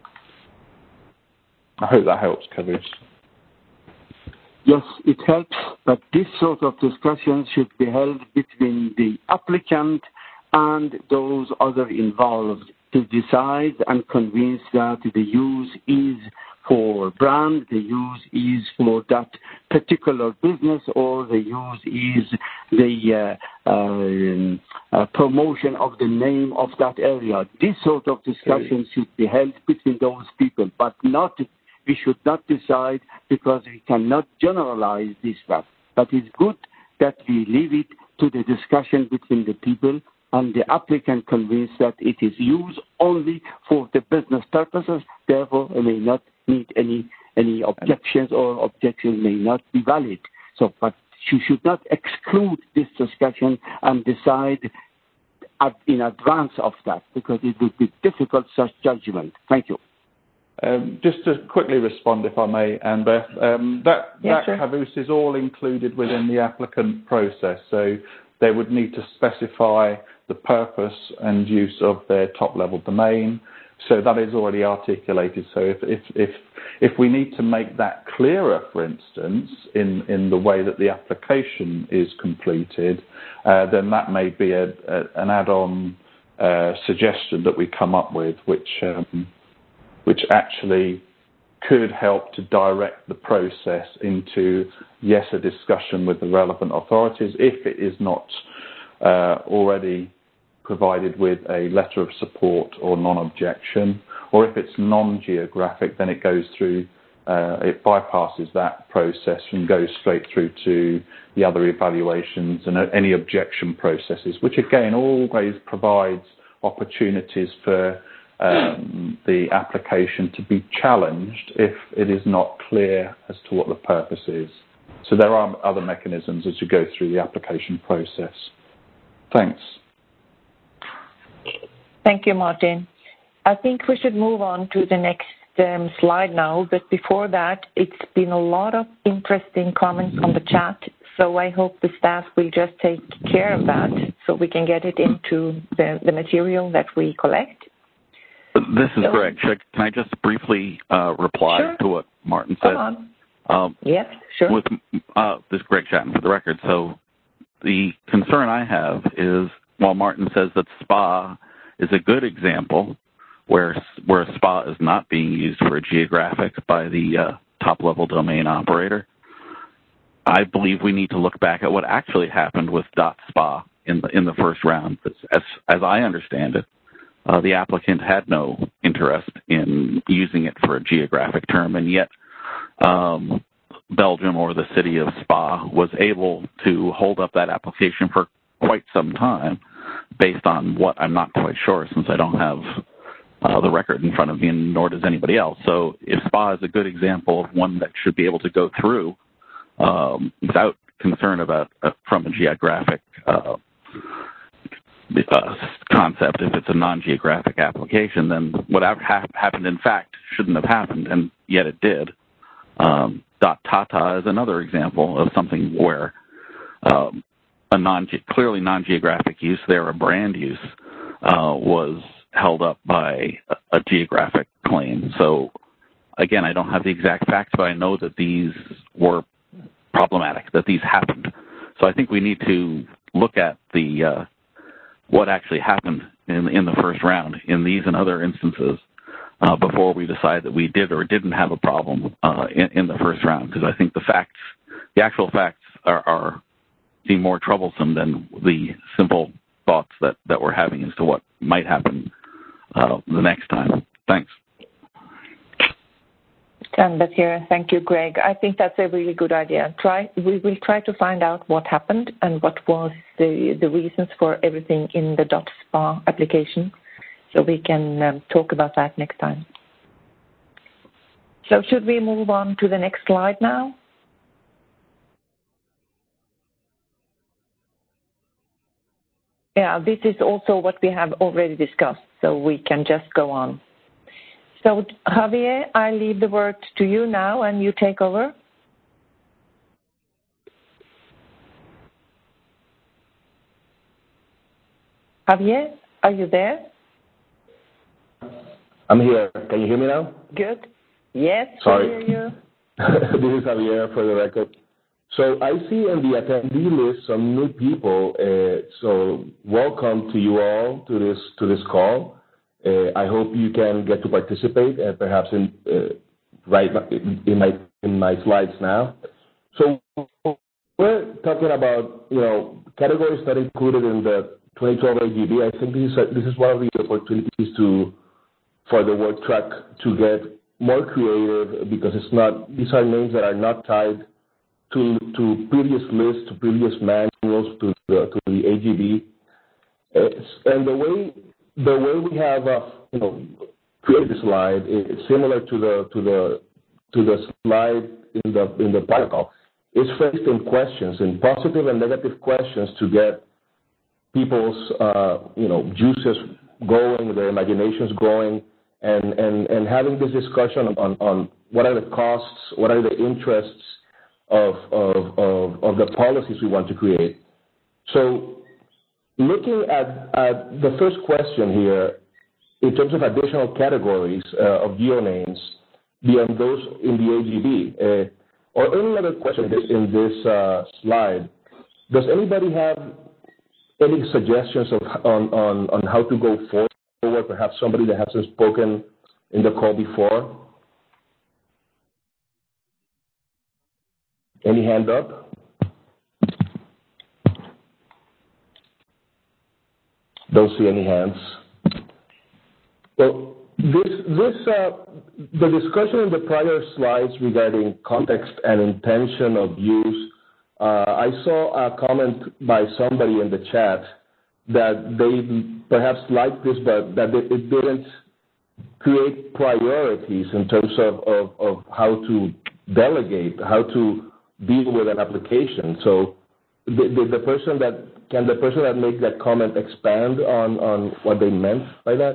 I hope that helps, Caboose. Yes, it helps, but this sort of discussion should be held between the applicant and those other involved to decide and convince that the use is for brand, the use is for that particular business, or the use is the uh, uh, uh, promotion of the name of that area. This sort of discussion should be held between those people, but not we should not decide, because we cannot generalize this fact. But it's good that we leave it to the discussion between the people and the applicant convinced that it is used only for the business purposes, therefore it may not need any any objections, or objections may not be valid. So, but you should not exclude this discussion and decide in advance of that, because it would be difficult such judgment. Thank you. Um, just to quickly respond, if I may, Anne-Beth, um, that, yes, that sure. caboose is all included within the applicant process, so they would need to specify the purpose and use of their top-level domain. So that is already articulated. So if if if, if we need to make that clearer, for instance, in, in the way that the application is completed, uh, then that may be a, a, an add-on uh, suggestion that we come up with, which um, which actually could help to direct the process into, yes, a discussion with the relevant authorities if it is not uh, already provided with a letter of support or non-objection, or if it's non-geographic, then it goes through, uh, it bypasses that process and goes straight through to the other evaluations and any objection processes, which again always provides opportunities for um, the application to be challenged if it is not clear as to what the purpose is. So there are other mechanisms as you go through the application process. Thanks. Thank you, Martin. I think we should move on to the next um, slide now, but before that, it's been a lot of interesting comments on the chat, so I hope the staff will just take care of that so we can get it into the, the material that we collect. This is so, Greg. Can I just briefly uh, reply sure. to what Martin said? Go on. Um, yes, sure. With uh, this is Greg Chatton for the record. So the concern I have is, while Martin says that SPA is a good example where where a SPA is not being used for a geographic by the uh, top-level domain operator, I believe we need to look back at what actually happened with .spa in the in the first round. As as I understand it, uh, the applicant had no interest in using it for a geographic term, and yet um, Belgium or the city of Spa was able to hold up that application for quite some time based on what I'm not quite sure, since I don't have uh, the record in front of me, and nor does anybody else. So if SPA is a good example of one that should be able to go through um, without concern about uh, from a geographic uh, uh, concept, if it's a non-geographic application, then whatever ha- happened in fact shouldn't have happened, and yet it did. Um, .tata is another example of something where um, a non clearly non-geographic use, there a brand use, uh, was held up by a, a geographic claim. So again, I don't have the exact facts, but I know that these were problematic, that these happened. So I think we need to look at the uh, what actually happened in, in the first round in these and other instances uh, before we decide that we did or didn't have a problem uh, in, in the first round, because I think the facts, the actual facts are, are seem more troublesome than the simple thoughts that, that we're having as to what might happen uh, the next time. Thanks. Stand back here. Thank you, Greg. I think that's a really good idea. Try. We will try to find out what happened and what was the, the reasons for everything in the .spa application, so we can um, talk about that next time. So should we move on to the next slide now? Yeah, this is also what we have already discussed, so we can just go on. So, Javier, I leave the word to you now, and you take over. Javier, are you there? I'm here. Can you hear me now? Good. Yes, Sorry. we hear you. This is Javier for the record. So I see in the attendee list some new people. Uh, so welcome to you all to this to this call. Uh, I hope you can get to participate, and uh, perhaps in uh, right in my in my slides now. So we're talking about you know categories that are included in the twenty twelve A G B. I think this is a, this is one of the opportunities to for the work track to get more creative, because it's not these are names that are not tied to to previous lists, to previous manuals, to the to the A G B, it's, and the way the way we have uh, you know created the slide is similar to the to the to the slide in the in the protocol. It's phrased in questions, in positive and negative questions, to get people's, uh, you know, juices growing, their imaginations growing, and, and, and having this discussion on, on what are the costs, what are the interests of, of, of, of the policies we want to create. So looking at, at the first question here, in terms of additional categories uh, of geonames beyond those in the A G B, uh, or any other question in this, in this uh, slide, does anybody have any suggestions of, on, on, on how to go forward, perhaps somebody that hasn't spoken in the call before? Any hand up? Don't see any hands. Well, this, this, uh, the discussion in the prior slides regarding context and intention of use, uh, I saw a comment by somebody in the chat that they perhaps liked this, but that it, it didn't create priorities in terms of, of, of how to delegate, how to deal with an application. So the, the, the person that, can the person that made that comment expand on, on what they meant by that?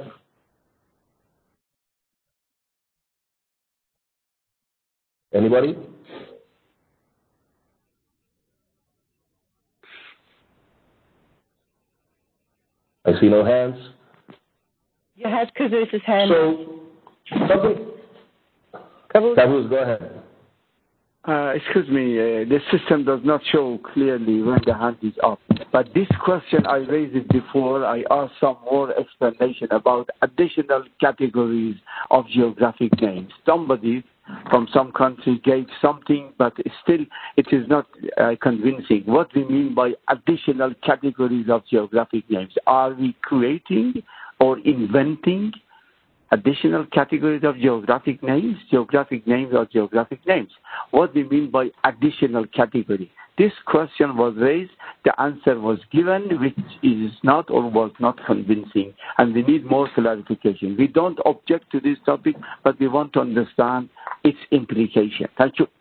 Anybody? I see no hands. You have Cabooses' hand. So, something. Caboose, go ahead. Uh, excuse me, uh, the system does not show clearly when the hand is up. But this question, I raised it before. I asked some more explanation about additional categories of geographic names. Somebody from some country gave something, but still it is not uh, convincing. What we mean by additional categories of geographic names? Are we creating or inventing additional categories of geographic names? Geographic names are geographic names. What do we mean by additional category? This question was raised, the answer was given, which is not or was not convincing, and we need more clarification. We don't object to this topic, but we want to understand its implication. Thank you.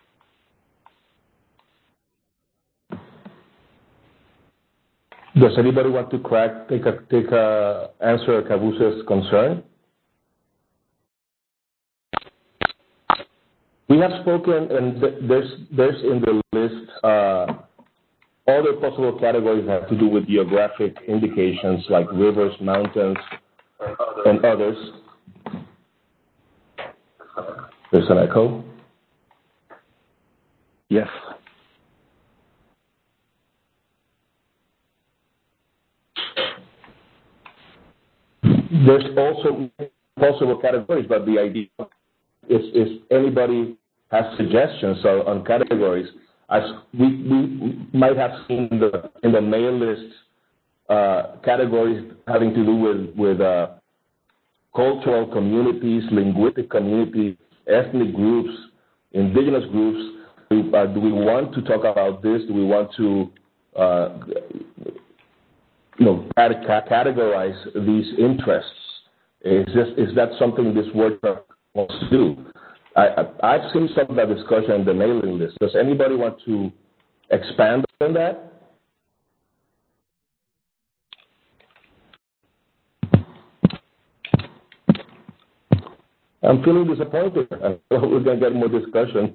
Does anybody want to crack, take a, take a answer Cabooses' concern? We have spoken, and there's, there's in the list uh, all the possible categories that have to do with geographic indications like rivers, mountains, and others. There's an echo. Yes. There's also possible categories, but the idea is if anybody has suggestions on, on categories, as we, we might have seen in the, in the mail list uh, categories having to do with, with uh, cultural communities, linguistic communities, ethnic groups, indigenous groups. Uh, do we want to talk about this? Do we want to uh, you know, categorize these interests? Is, this, is that something this workshop wants to do? I, I've seen some of that discussion in the mailing list. Does anybody want to expand on that? I'm feeling disappointed. I thought we were going to get more discussion.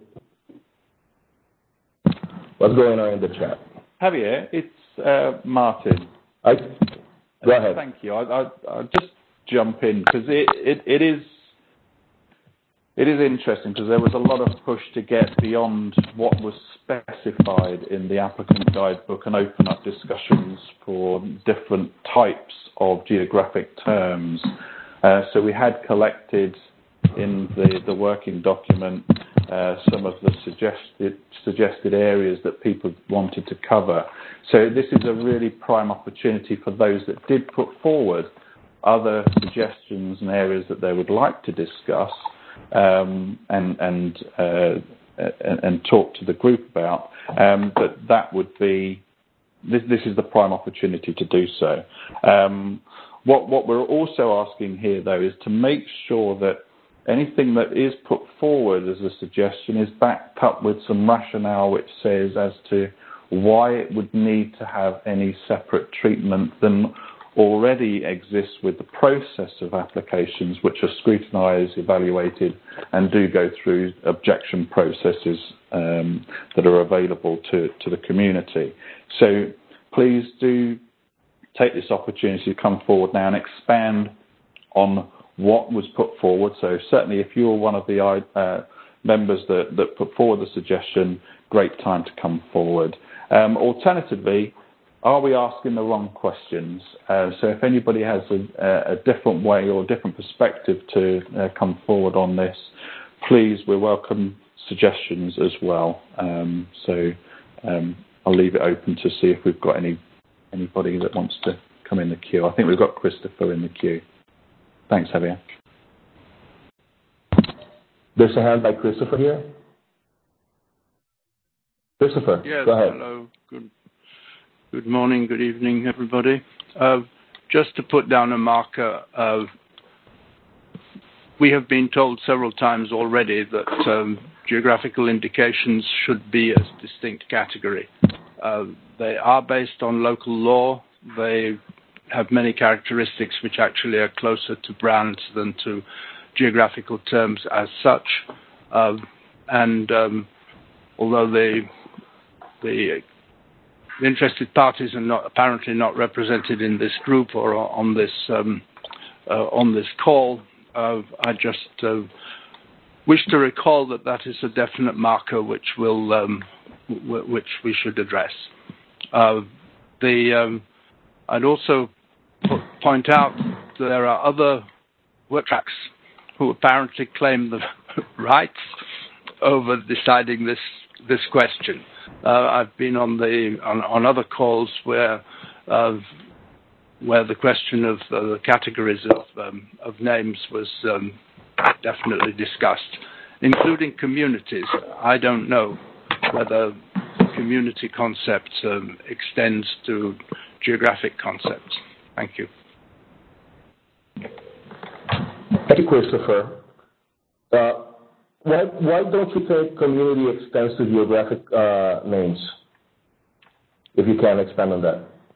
What's going on in the chat? Javier, it's uh, Martin. I, go ahead. Thank you. I, I, I'll just jump in because it, it, it is it is interesting because there was a lot of push to get beyond what was specified in the applicant guidebook and open up discussions for different types of geographic terms. Uh, so we had collected in the, the working document uh, some of the suggested suggested areas that people wanted to cover. So this is a really prime opportunity for those that did put forward other suggestions and areas that they would like to discuss um, and and, uh, and and talk to the group about. Um, but that would be this. This is the prime opportunity to do so. Um, what what we're also asking here, though, is to make sure that anything that is put forward as a suggestion is backed up with some rationale which says as to why it would need to have any separate treatment than already exists with the process of applications which are scrutinised, evaluated, and do go through objection processes um, that are available to, to the community. So please do take this opportunity to come forward now and expand on what was put forward. So certainly if you're one of the uh, members that, that put forward the suggestion, great time to come forward. Um, alternatively, are we asking the wrong questions? Uh, so if anybody has a, a different way or a different perspective to uh, come forward on this, please, we welcome suggestions as well. Um, so um, I'll leave it open to see if we've got any anybody that wants to come in the queue. I think we've got Christopher in the queue. Thanks, Javier. There's a hand by Christopher here. Christopher, yes, go ahead. Hello. Good, good morning, good evening, everybody. Uh, just to put down a marker, uh, we have been told several times already that um, geographical indications should be a distinct category. Uh, they are based on local law. They have many characteristics which actually are closer to brands than to geographical terms as such. Uh, and um, although they The, the interested parties are not apparently not represented in this group or on this um, uh, on this call. Uh, I just uh, wish to recall that that is a definite marker which will um, w- which we should address. Uh, the um, I'd also p- point out that there are other work tracks who apparently claim the rights over deciding this this question. Uh, I've been on the on, on other calls where uh, where the question of uh, the categories of um, of names was um, definitely discussed, including communities. I don't know whether the community concept um, extends to geographic concepts. Thank you. Thank you, Christopher. Uh, Why, why don't you think community extends to geographic uh, names? If you can expand on that.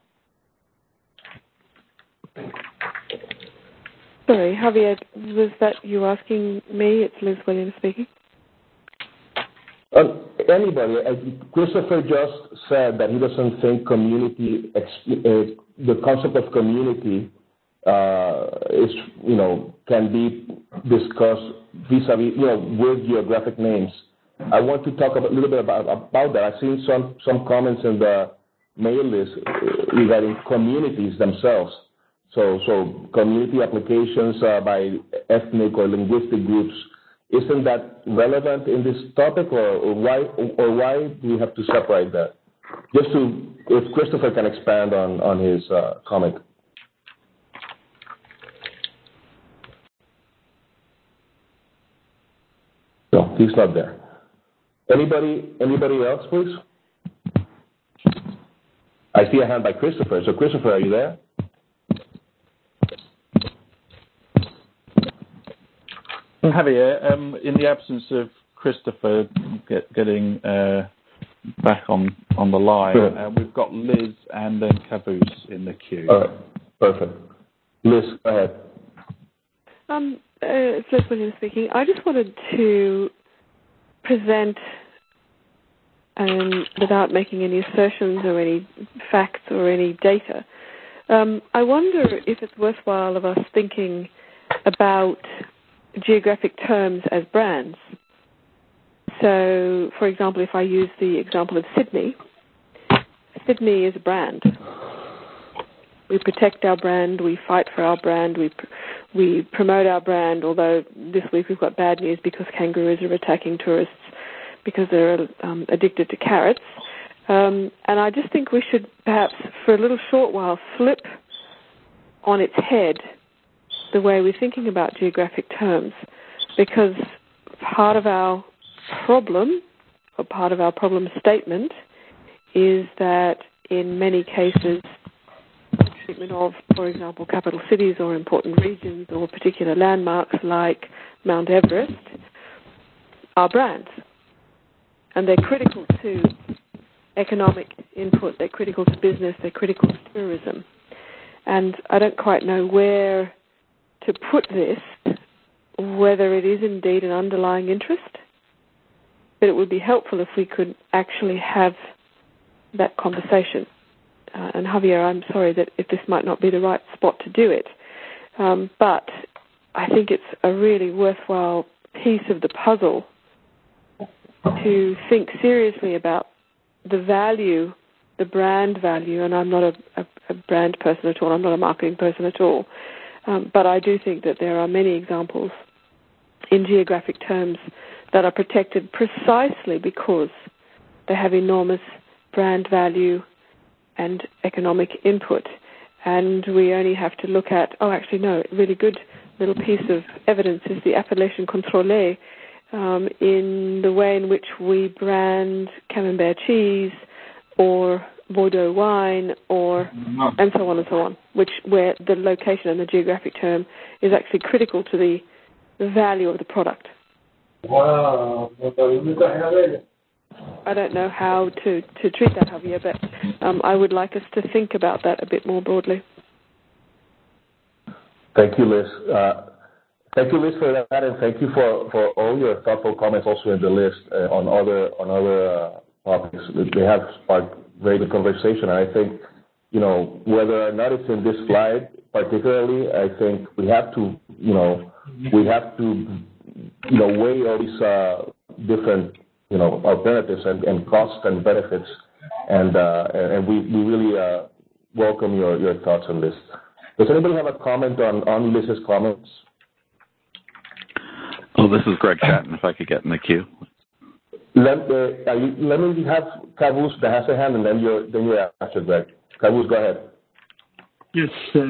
Sorry, Javier, was that you asking me? It's Liz Williams speaking. Uh, anybody, uh, Christopher just said that he doesn't think community, uh, the concept of community uh, is, you know, can be discussed vis-a-vis, you know, with geographic names. I want to talk a little bit about, about that. I've seen some, some comments in the mail list regarding communities themselves. So, so community applications uh, by ethnic or linguistic groups, isn't that relevant in this topic, or, or why, or why do we have to separate that? Just to, if Christopher can expand on, on his uh, comment. No, he's not there. Anybody, anybody else, please? I see a hand by Christopher. So, Christopher, are you there? Javier, um, in the absence of Christopher get, getting uh, back on, on the line, sure. uh, we've got Liz and then Caboose in the queue. All right, perfect. Liz, go ahead. Um, uh, it's Liz Williams speaking. I just wanted to present, um, without making any assertions or any facts or any data, um, I wonder if it's worthwhile of us thinking about geographic terms as brands. So, for example, if I use the example of Sydney, Sydney is a brand. We protect our brand, we fight for our brand, we pr- we promote our brand, although this week we've got bad news because kangaroos are attacking tourists because they're um, addicted to carrots. Um, and I just think we should perhaps, for a little short while, flip on its head the way we're thinking about geographic terms, because part of our problem, or part of our problem statement, is that in many cases, the treatment of, for example, capital cities or important regions or particular landmarks like Mount Everest are brands. And they're critical to economic input. They're critical to business. They're critical to tourism. And I don't quite know where to put this, whether it is indeed an underlying interest, but it would be helpful if we could actually have that conversation. Uh, and Javier, I'm sorry that if this might not be the right spot to do it, um, but I think it's a really worthwhile piece of the puzzle to think seriously about the value, the brand value, and I'm not a, a, a brand person at all, I'm not a marketing person at all, um, but I do think that there are many examples in geographic terms that are protected precisely because they have enormous brand value and economic input. And we only have to look at, oh, actually, no, a really good little piece of evidence is the appellation contrôlée um, in the way in which we brand Camembert cheese or Bordeaux wine or and so on and so on, which where the location and the geographic term is actually critical to the, the value of the product. Wow. I don't know how to, to treat that, Javier, but um, I would like us to think about that a bit more broadly. Thank you, Liz. Uh, thank you, Liz, for that, and thank you for, for all your thoughtful comments also in the list uh, on other on other uh, topics. They have sparked very good conversation, and I think, you know, whether or not it's in this slide particularly, I think we have to, you know, we have to, you know, weigh all these uh, different, you know, alternatives and, and costs and benefits, and uh, and we, we really uh, welcome your, your thoughts on this. Does anybody have a comment on, on Liz's comments? Oh, this is Greg Chatton, if I could get in the queue. Let, uh, you, let me have Kavus that has a hand, and then you're, then you're after Greg. Kavus, go ahead. Yes,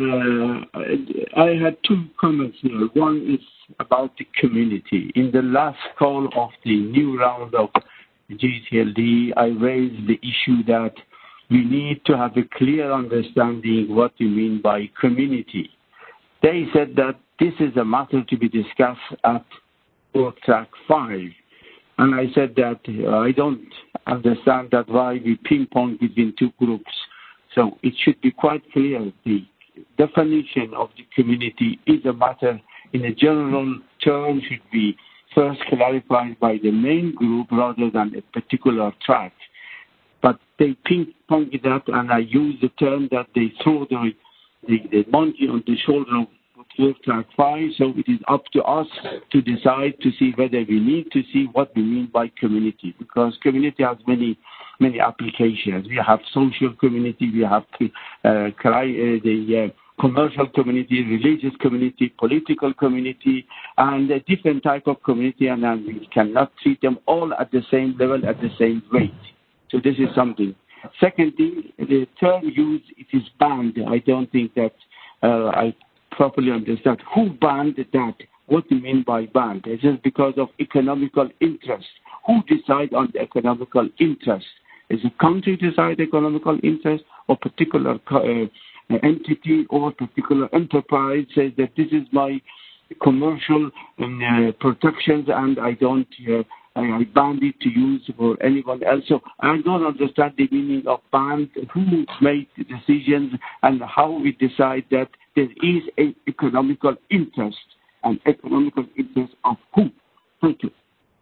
uh, I had two comments here. One is about the community. In the last call of the new round of G T L D, I raised the issue that we need to have a clear understanding what you mean by community. They said that this is a matter to be discussed at work track five. And I said that uh, I don't understand that why we ping-pong between two groups. So it should be quite clear. The definition of the community is a matter in a general term should be first clarified by the main group rather than a particular track. But they ping-pong that, and I use the term that they throw the, the, the monkey on the shoulder of work track five, so it is up to us to decide to see whether we need to see what we mean by community, because community has many many applications. We have social community, we have uh, the uh, commercial community, religious community, political community, and a different type of community, and uh, we cannot treat them all at the same level, at the same rate. So this is something. Secondly, the term used, it is banned. I don't think that uh, I properly understand who banned that. What do you mean by banned? It's just because of economical interest. Who decide on the economical interest? Is a country decide economical interest, or particular uh, entity or particular enterprise says that this is my commercial um, uh, protections and I don't, uh, I ban it to use for anyone else. So I don't understand the meaning of ban, who made the decisions and how we decide that there is an economical interest, and economical interest of who. Thank you.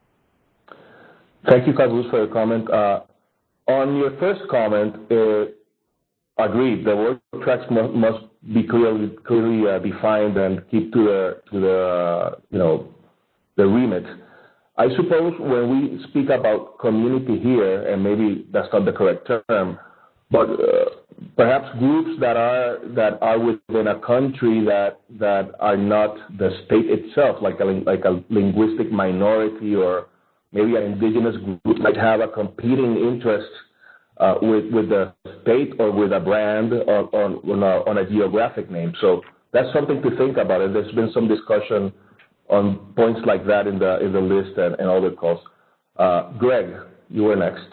Thank you, Kavus, for your comment. Uh, on your first comment, uh, agreed. The work tracks must, must be clearly clearly uh, defined and keep to the to the uh, you know the remit. I suppose when we speak about community here, and maybe that's not the correct term, but uh, perhaps groups that are that are within a country that that are not the state itself, like a like a linguistic minority, or maybe an indigenous group might have a competing interest uh, with with the state or with a brand or on on a, on a geographic name. So that's something to think about. And there's been some discussion on points like that in the in the list and, and other calls. Uh, Greg, you were next.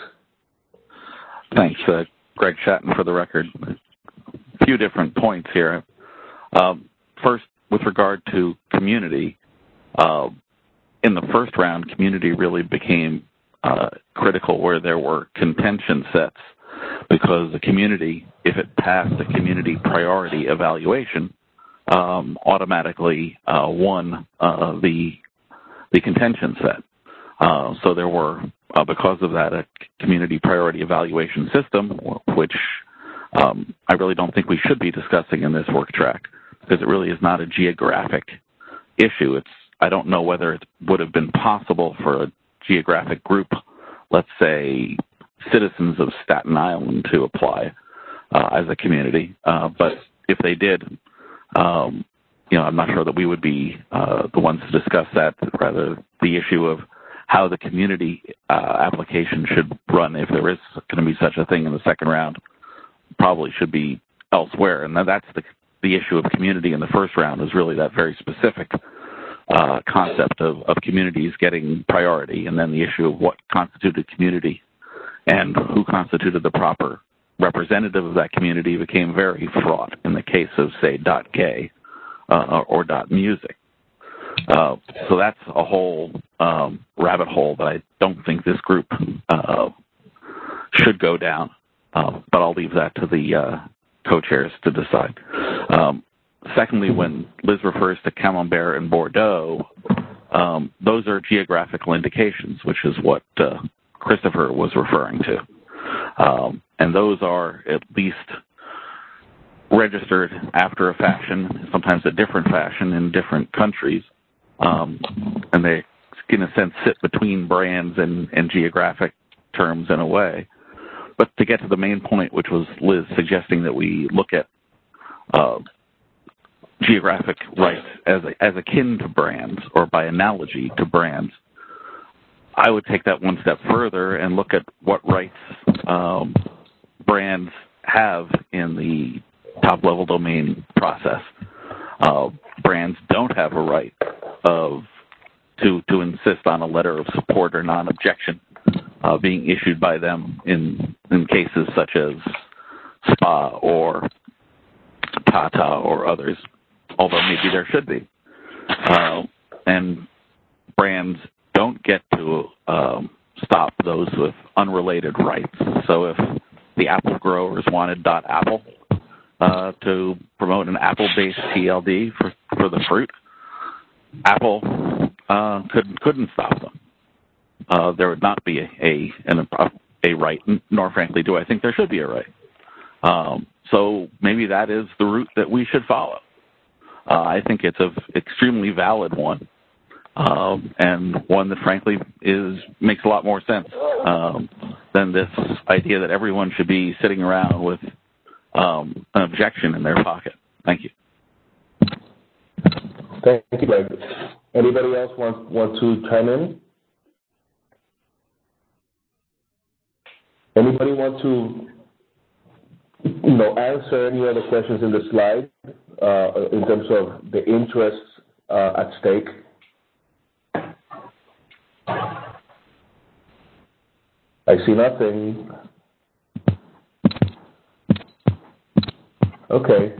Thanks, uh, Greg Chatton, for the record. A few different points here. Um, first, with regard to community, uh, in the first round, community really became uh, critical where there were contention sets, because the community, if it passed the community priority evaluation, um, automatically uh, won uh, the the contention set. Uh, so there were, uh, because of that, a community priority evaluation system, which um, I really don't think we should be discussing in this work track, because it really is not a geographic issue. It's I don't know whether it would have been possible for a geographic group, let's say citizens of Staten Island, to apply uh, as a community. Uh, but if they did, um, you know, I'm not sure that we would be uh, the ones to discuss that. Rather, the issue of how the community uh, application should run, if there is going to be such a thing in the second round, probably should be elsewhere. And that's the the issue of community in the first round, is really that very specific uh, concept of, of communities getting priority, and then the issue of what constituted community and who constituted the proper representative of that community became very fraught in the case of, say, .gay uh, or .music. Uh, so that's a whole um, rabbit hole that I don't think this group uh, should go down, uh, but I'll leave that to the uh, co-chairs to decide. Um, secondly, when Liz refers to Camembert and Bordeaux, um, those are geographical indications, which is what uh, Christopher was referring to. Um, and those are at least registered after a fashion, sometimes a different fashion in different countries. Um, and they, in a sense, sit between brands and, and geographic terms in a way. But to get to the main point, which was Liz suggesting that we look at uh, geographic rights as, a, as akin to brands, or by analogy to brands, I would take that one step further and look at what rights um, brands have in the top-level domain process. Uh, brands don't have a right of to to insist on a letter of support or non-objection uh, being issued by them in in cases such as Spa or Tata or others, although maybe there should be. Uh, and brands don't get to um, stop those with unrelated rights. So if the apple growers wanted .apple uh, to promote an apple-based T L D for, for the fruit, Apple uh, couldn't couldn't stop them. Uh, there would not be a a, an, a a right, nor frankly do I think there should be a right. Um, so maybe that is the route that we should follow. Uh, I think it's an extremely valid one, um, and one that frankly is makes a lot more sense um, than this idea that everyone should be sitting around with um, an objection in their pocket. Thank you. Thank you, Greg. Anybody else want, want to chime in? Anybody want to, you know, answer any other questions in the slide uh, in terms of the interests uh, at stake? I see nothing. Okay.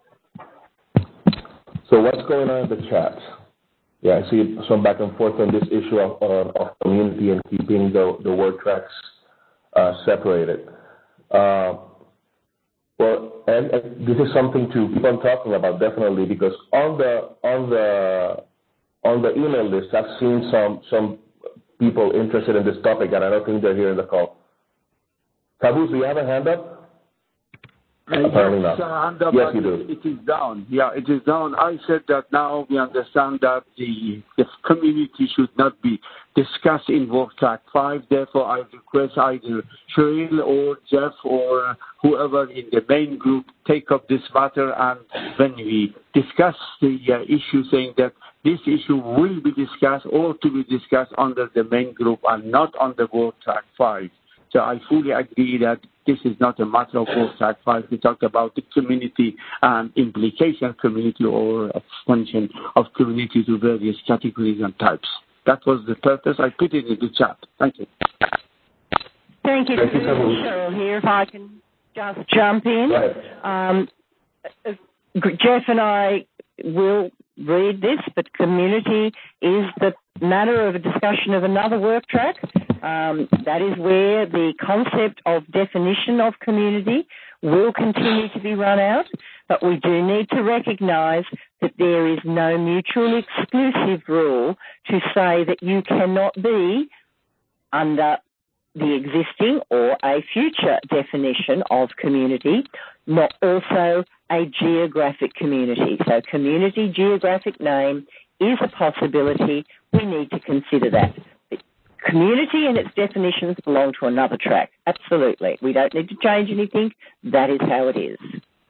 So what's going on in the chat? Yeah, I see some back and forth on this issue of, of, of community and keeping the, the word tracks uh, separated. Uh, well, and, and this is something to keep on talking about, definitely, because on the on the on the email list, I've seen some some people interested in this topic, and I don't think they're here in the call. Caboose, do you have a hand up? Uh, Apparently yes, not. uh, and, uh, yes, but you do. It, it is down. Yeah, it is down. I said that now we understand that the, the community should not be discussed in Work Track five. Therefore, I request either Cheryl or Jeff or whoever in the main group take up this matter, and when we discuss the uh, issue, saying that this issue will be discussed or to be discussed under the main group and not under Work Track five. So I fully agree that this is not a matter of Work Track five. We talked about the community and implication community or extension of community to various categories and types. That was the purpose. I put it in the chat. Thank you. Thank you, Thank you Cheryl here. If I can just jump in. Um, Jeff and I will read this, but community is the matter of a discussion of another work track. Um, that is where the concept of definition of community will continue to be run out, but we do need to recognise that there is no mutually exclusive rule to say that you cannot be under the existing or a future definition of community, not also a geographic community. So community geographic name is a possibility. We need to consider that. Community and its definitions belong to another track. Absolutely. We don't need to change anything. That is how it is.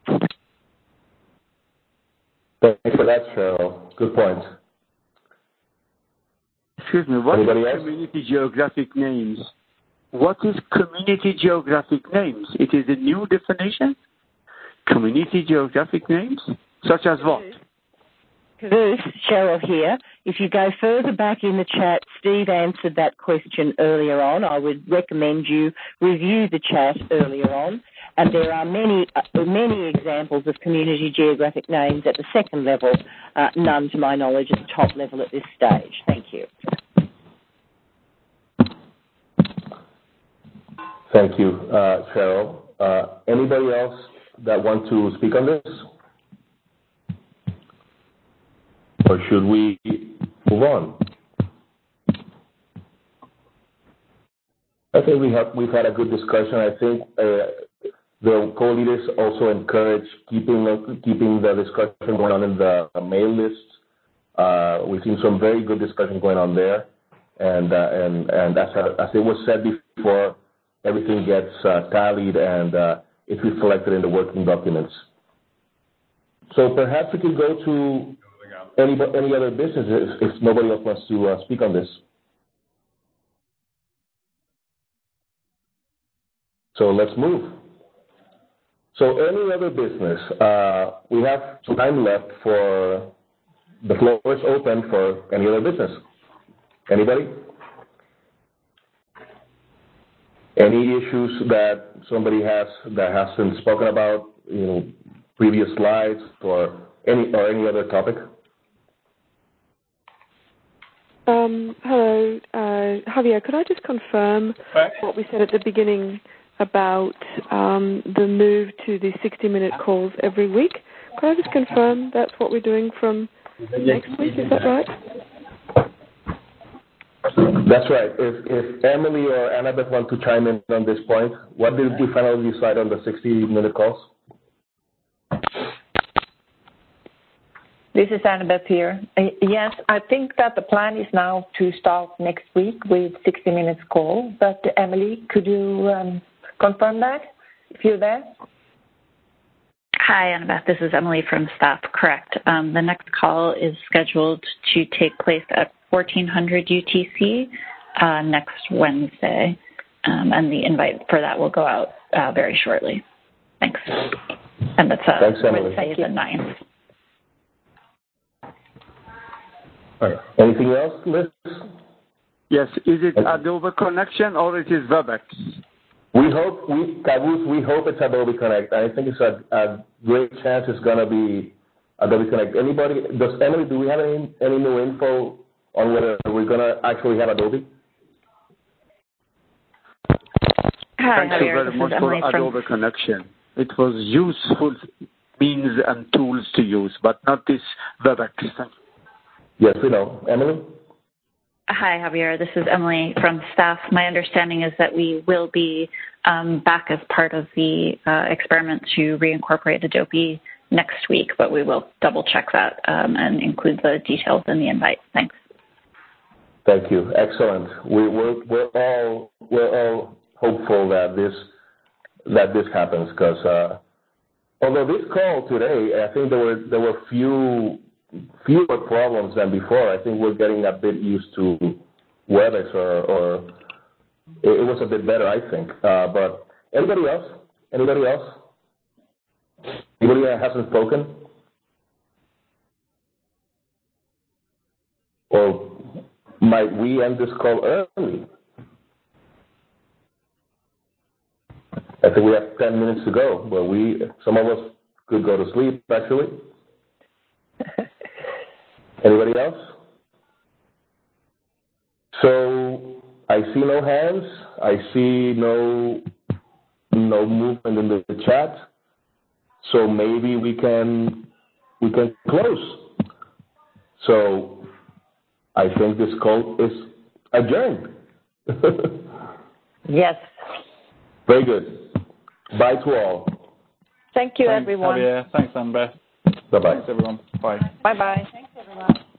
Thanks for that, Cheryl. Good point. Excuse me, what Anybody is else? community geographic names? What is community geographic names? It is a new definition? Community geographic names? Such as what? Caboose, Cheryl here. If you go further back in the chat, Steve answered that question earlier on. I would recommend you review the chat earlier on. And there are many, uh, many examples of community geographic names at the second level, uh, none to my knowledge at the top level at this stage. Thank you. Thank you, uh, Cheryl. Uh, anybody else that want to speak on this? Or should we move on? I think we have, we've had a good discussion. I think uh, the co-leaders also encourage keeping, keeping the discussion going on in the mail list. Uh, we've seen some very good discussion going on there. And, uh, and, and as, as it was said before, everything gets uh, tallied and uh, it's reflected in the working documents. So perhaps we could go to any, any other businesses if nobody else wants to uh, speak on this. So let's move. So any other business, uh, we have some time left for, the floor is open for any other business. Anybody? Any issues that somebody has that hasn't spoken about, you know, previous slides or any or any other topic? Um, hello, uh, Javier. Could I just confirm what we said at the beginning about um, the move to the sixty-minute calls every week? Could I just confirm that's what we're doing from next week? Is that right? That's right. If, if Emily or Annabeth want to chime in on this point, what did we finally decide on the sixty-minute calls? This is Annabeth here. Uh, yes, I think that the plan is now to start next week with sixty minutes call. But Emily, could you um, confirm that if you're there? Hi, Annabeth. This is Emily from staff. Correct. Um, the next call is scheduled to take place at fourteen hundred U T C uh, next Wednesday, um, and the invite for that will go out uh, very shortly. Thanks. And that's uh, Thanks, Wednesday the ninth. All right. Anything else, Liz? Yes. Is it Adobe Connection or it is WebEx? We hope, we, Caboose, we hope it's Adobe Connect. I think it's a, a great chance it's going to be Adobe Connect. Anybody, does Emily, do we have any, any new info on whether we're going to actually have Adobe? Hi, Thank Javier. you very this much is for Emily Adobe from... Connection. It was useful means and tools to use, but not this WebEx. Thank you. Yes, we know. Emily? Hi, Javier. This is Emily from staff. My understanding is that we will be um, back as part of the uh, experiment to reincorporate Adobe next week, but we will double check that um, and include the details in the invite. Thanks. Thank you. Excellent. We, we're, we're all we're all hopeful that this that this happens because uh, although this call today, I think there were there were few fewer problems than before. I think we're getting a bit used to WebEx, or, or it, it was a bit better, I think. Uh, but anybody else? Anybody else? Anybody that hasn't spoken? Or might we end this call early? I think we have ten minutes to go, but we some of us could go to sleep, actually. Anybody else? So I see no hands. I see no no movement in the, the chat. So maybe we can we can close. So I think this call is adjourned. Yes. Very good. Bye to all. Thank you, Thanks, everyone. Javier. Thanks, Annabeth. Bye-bye. Thanks, everyone. Bye. Bye-bye. Thanks, everyone.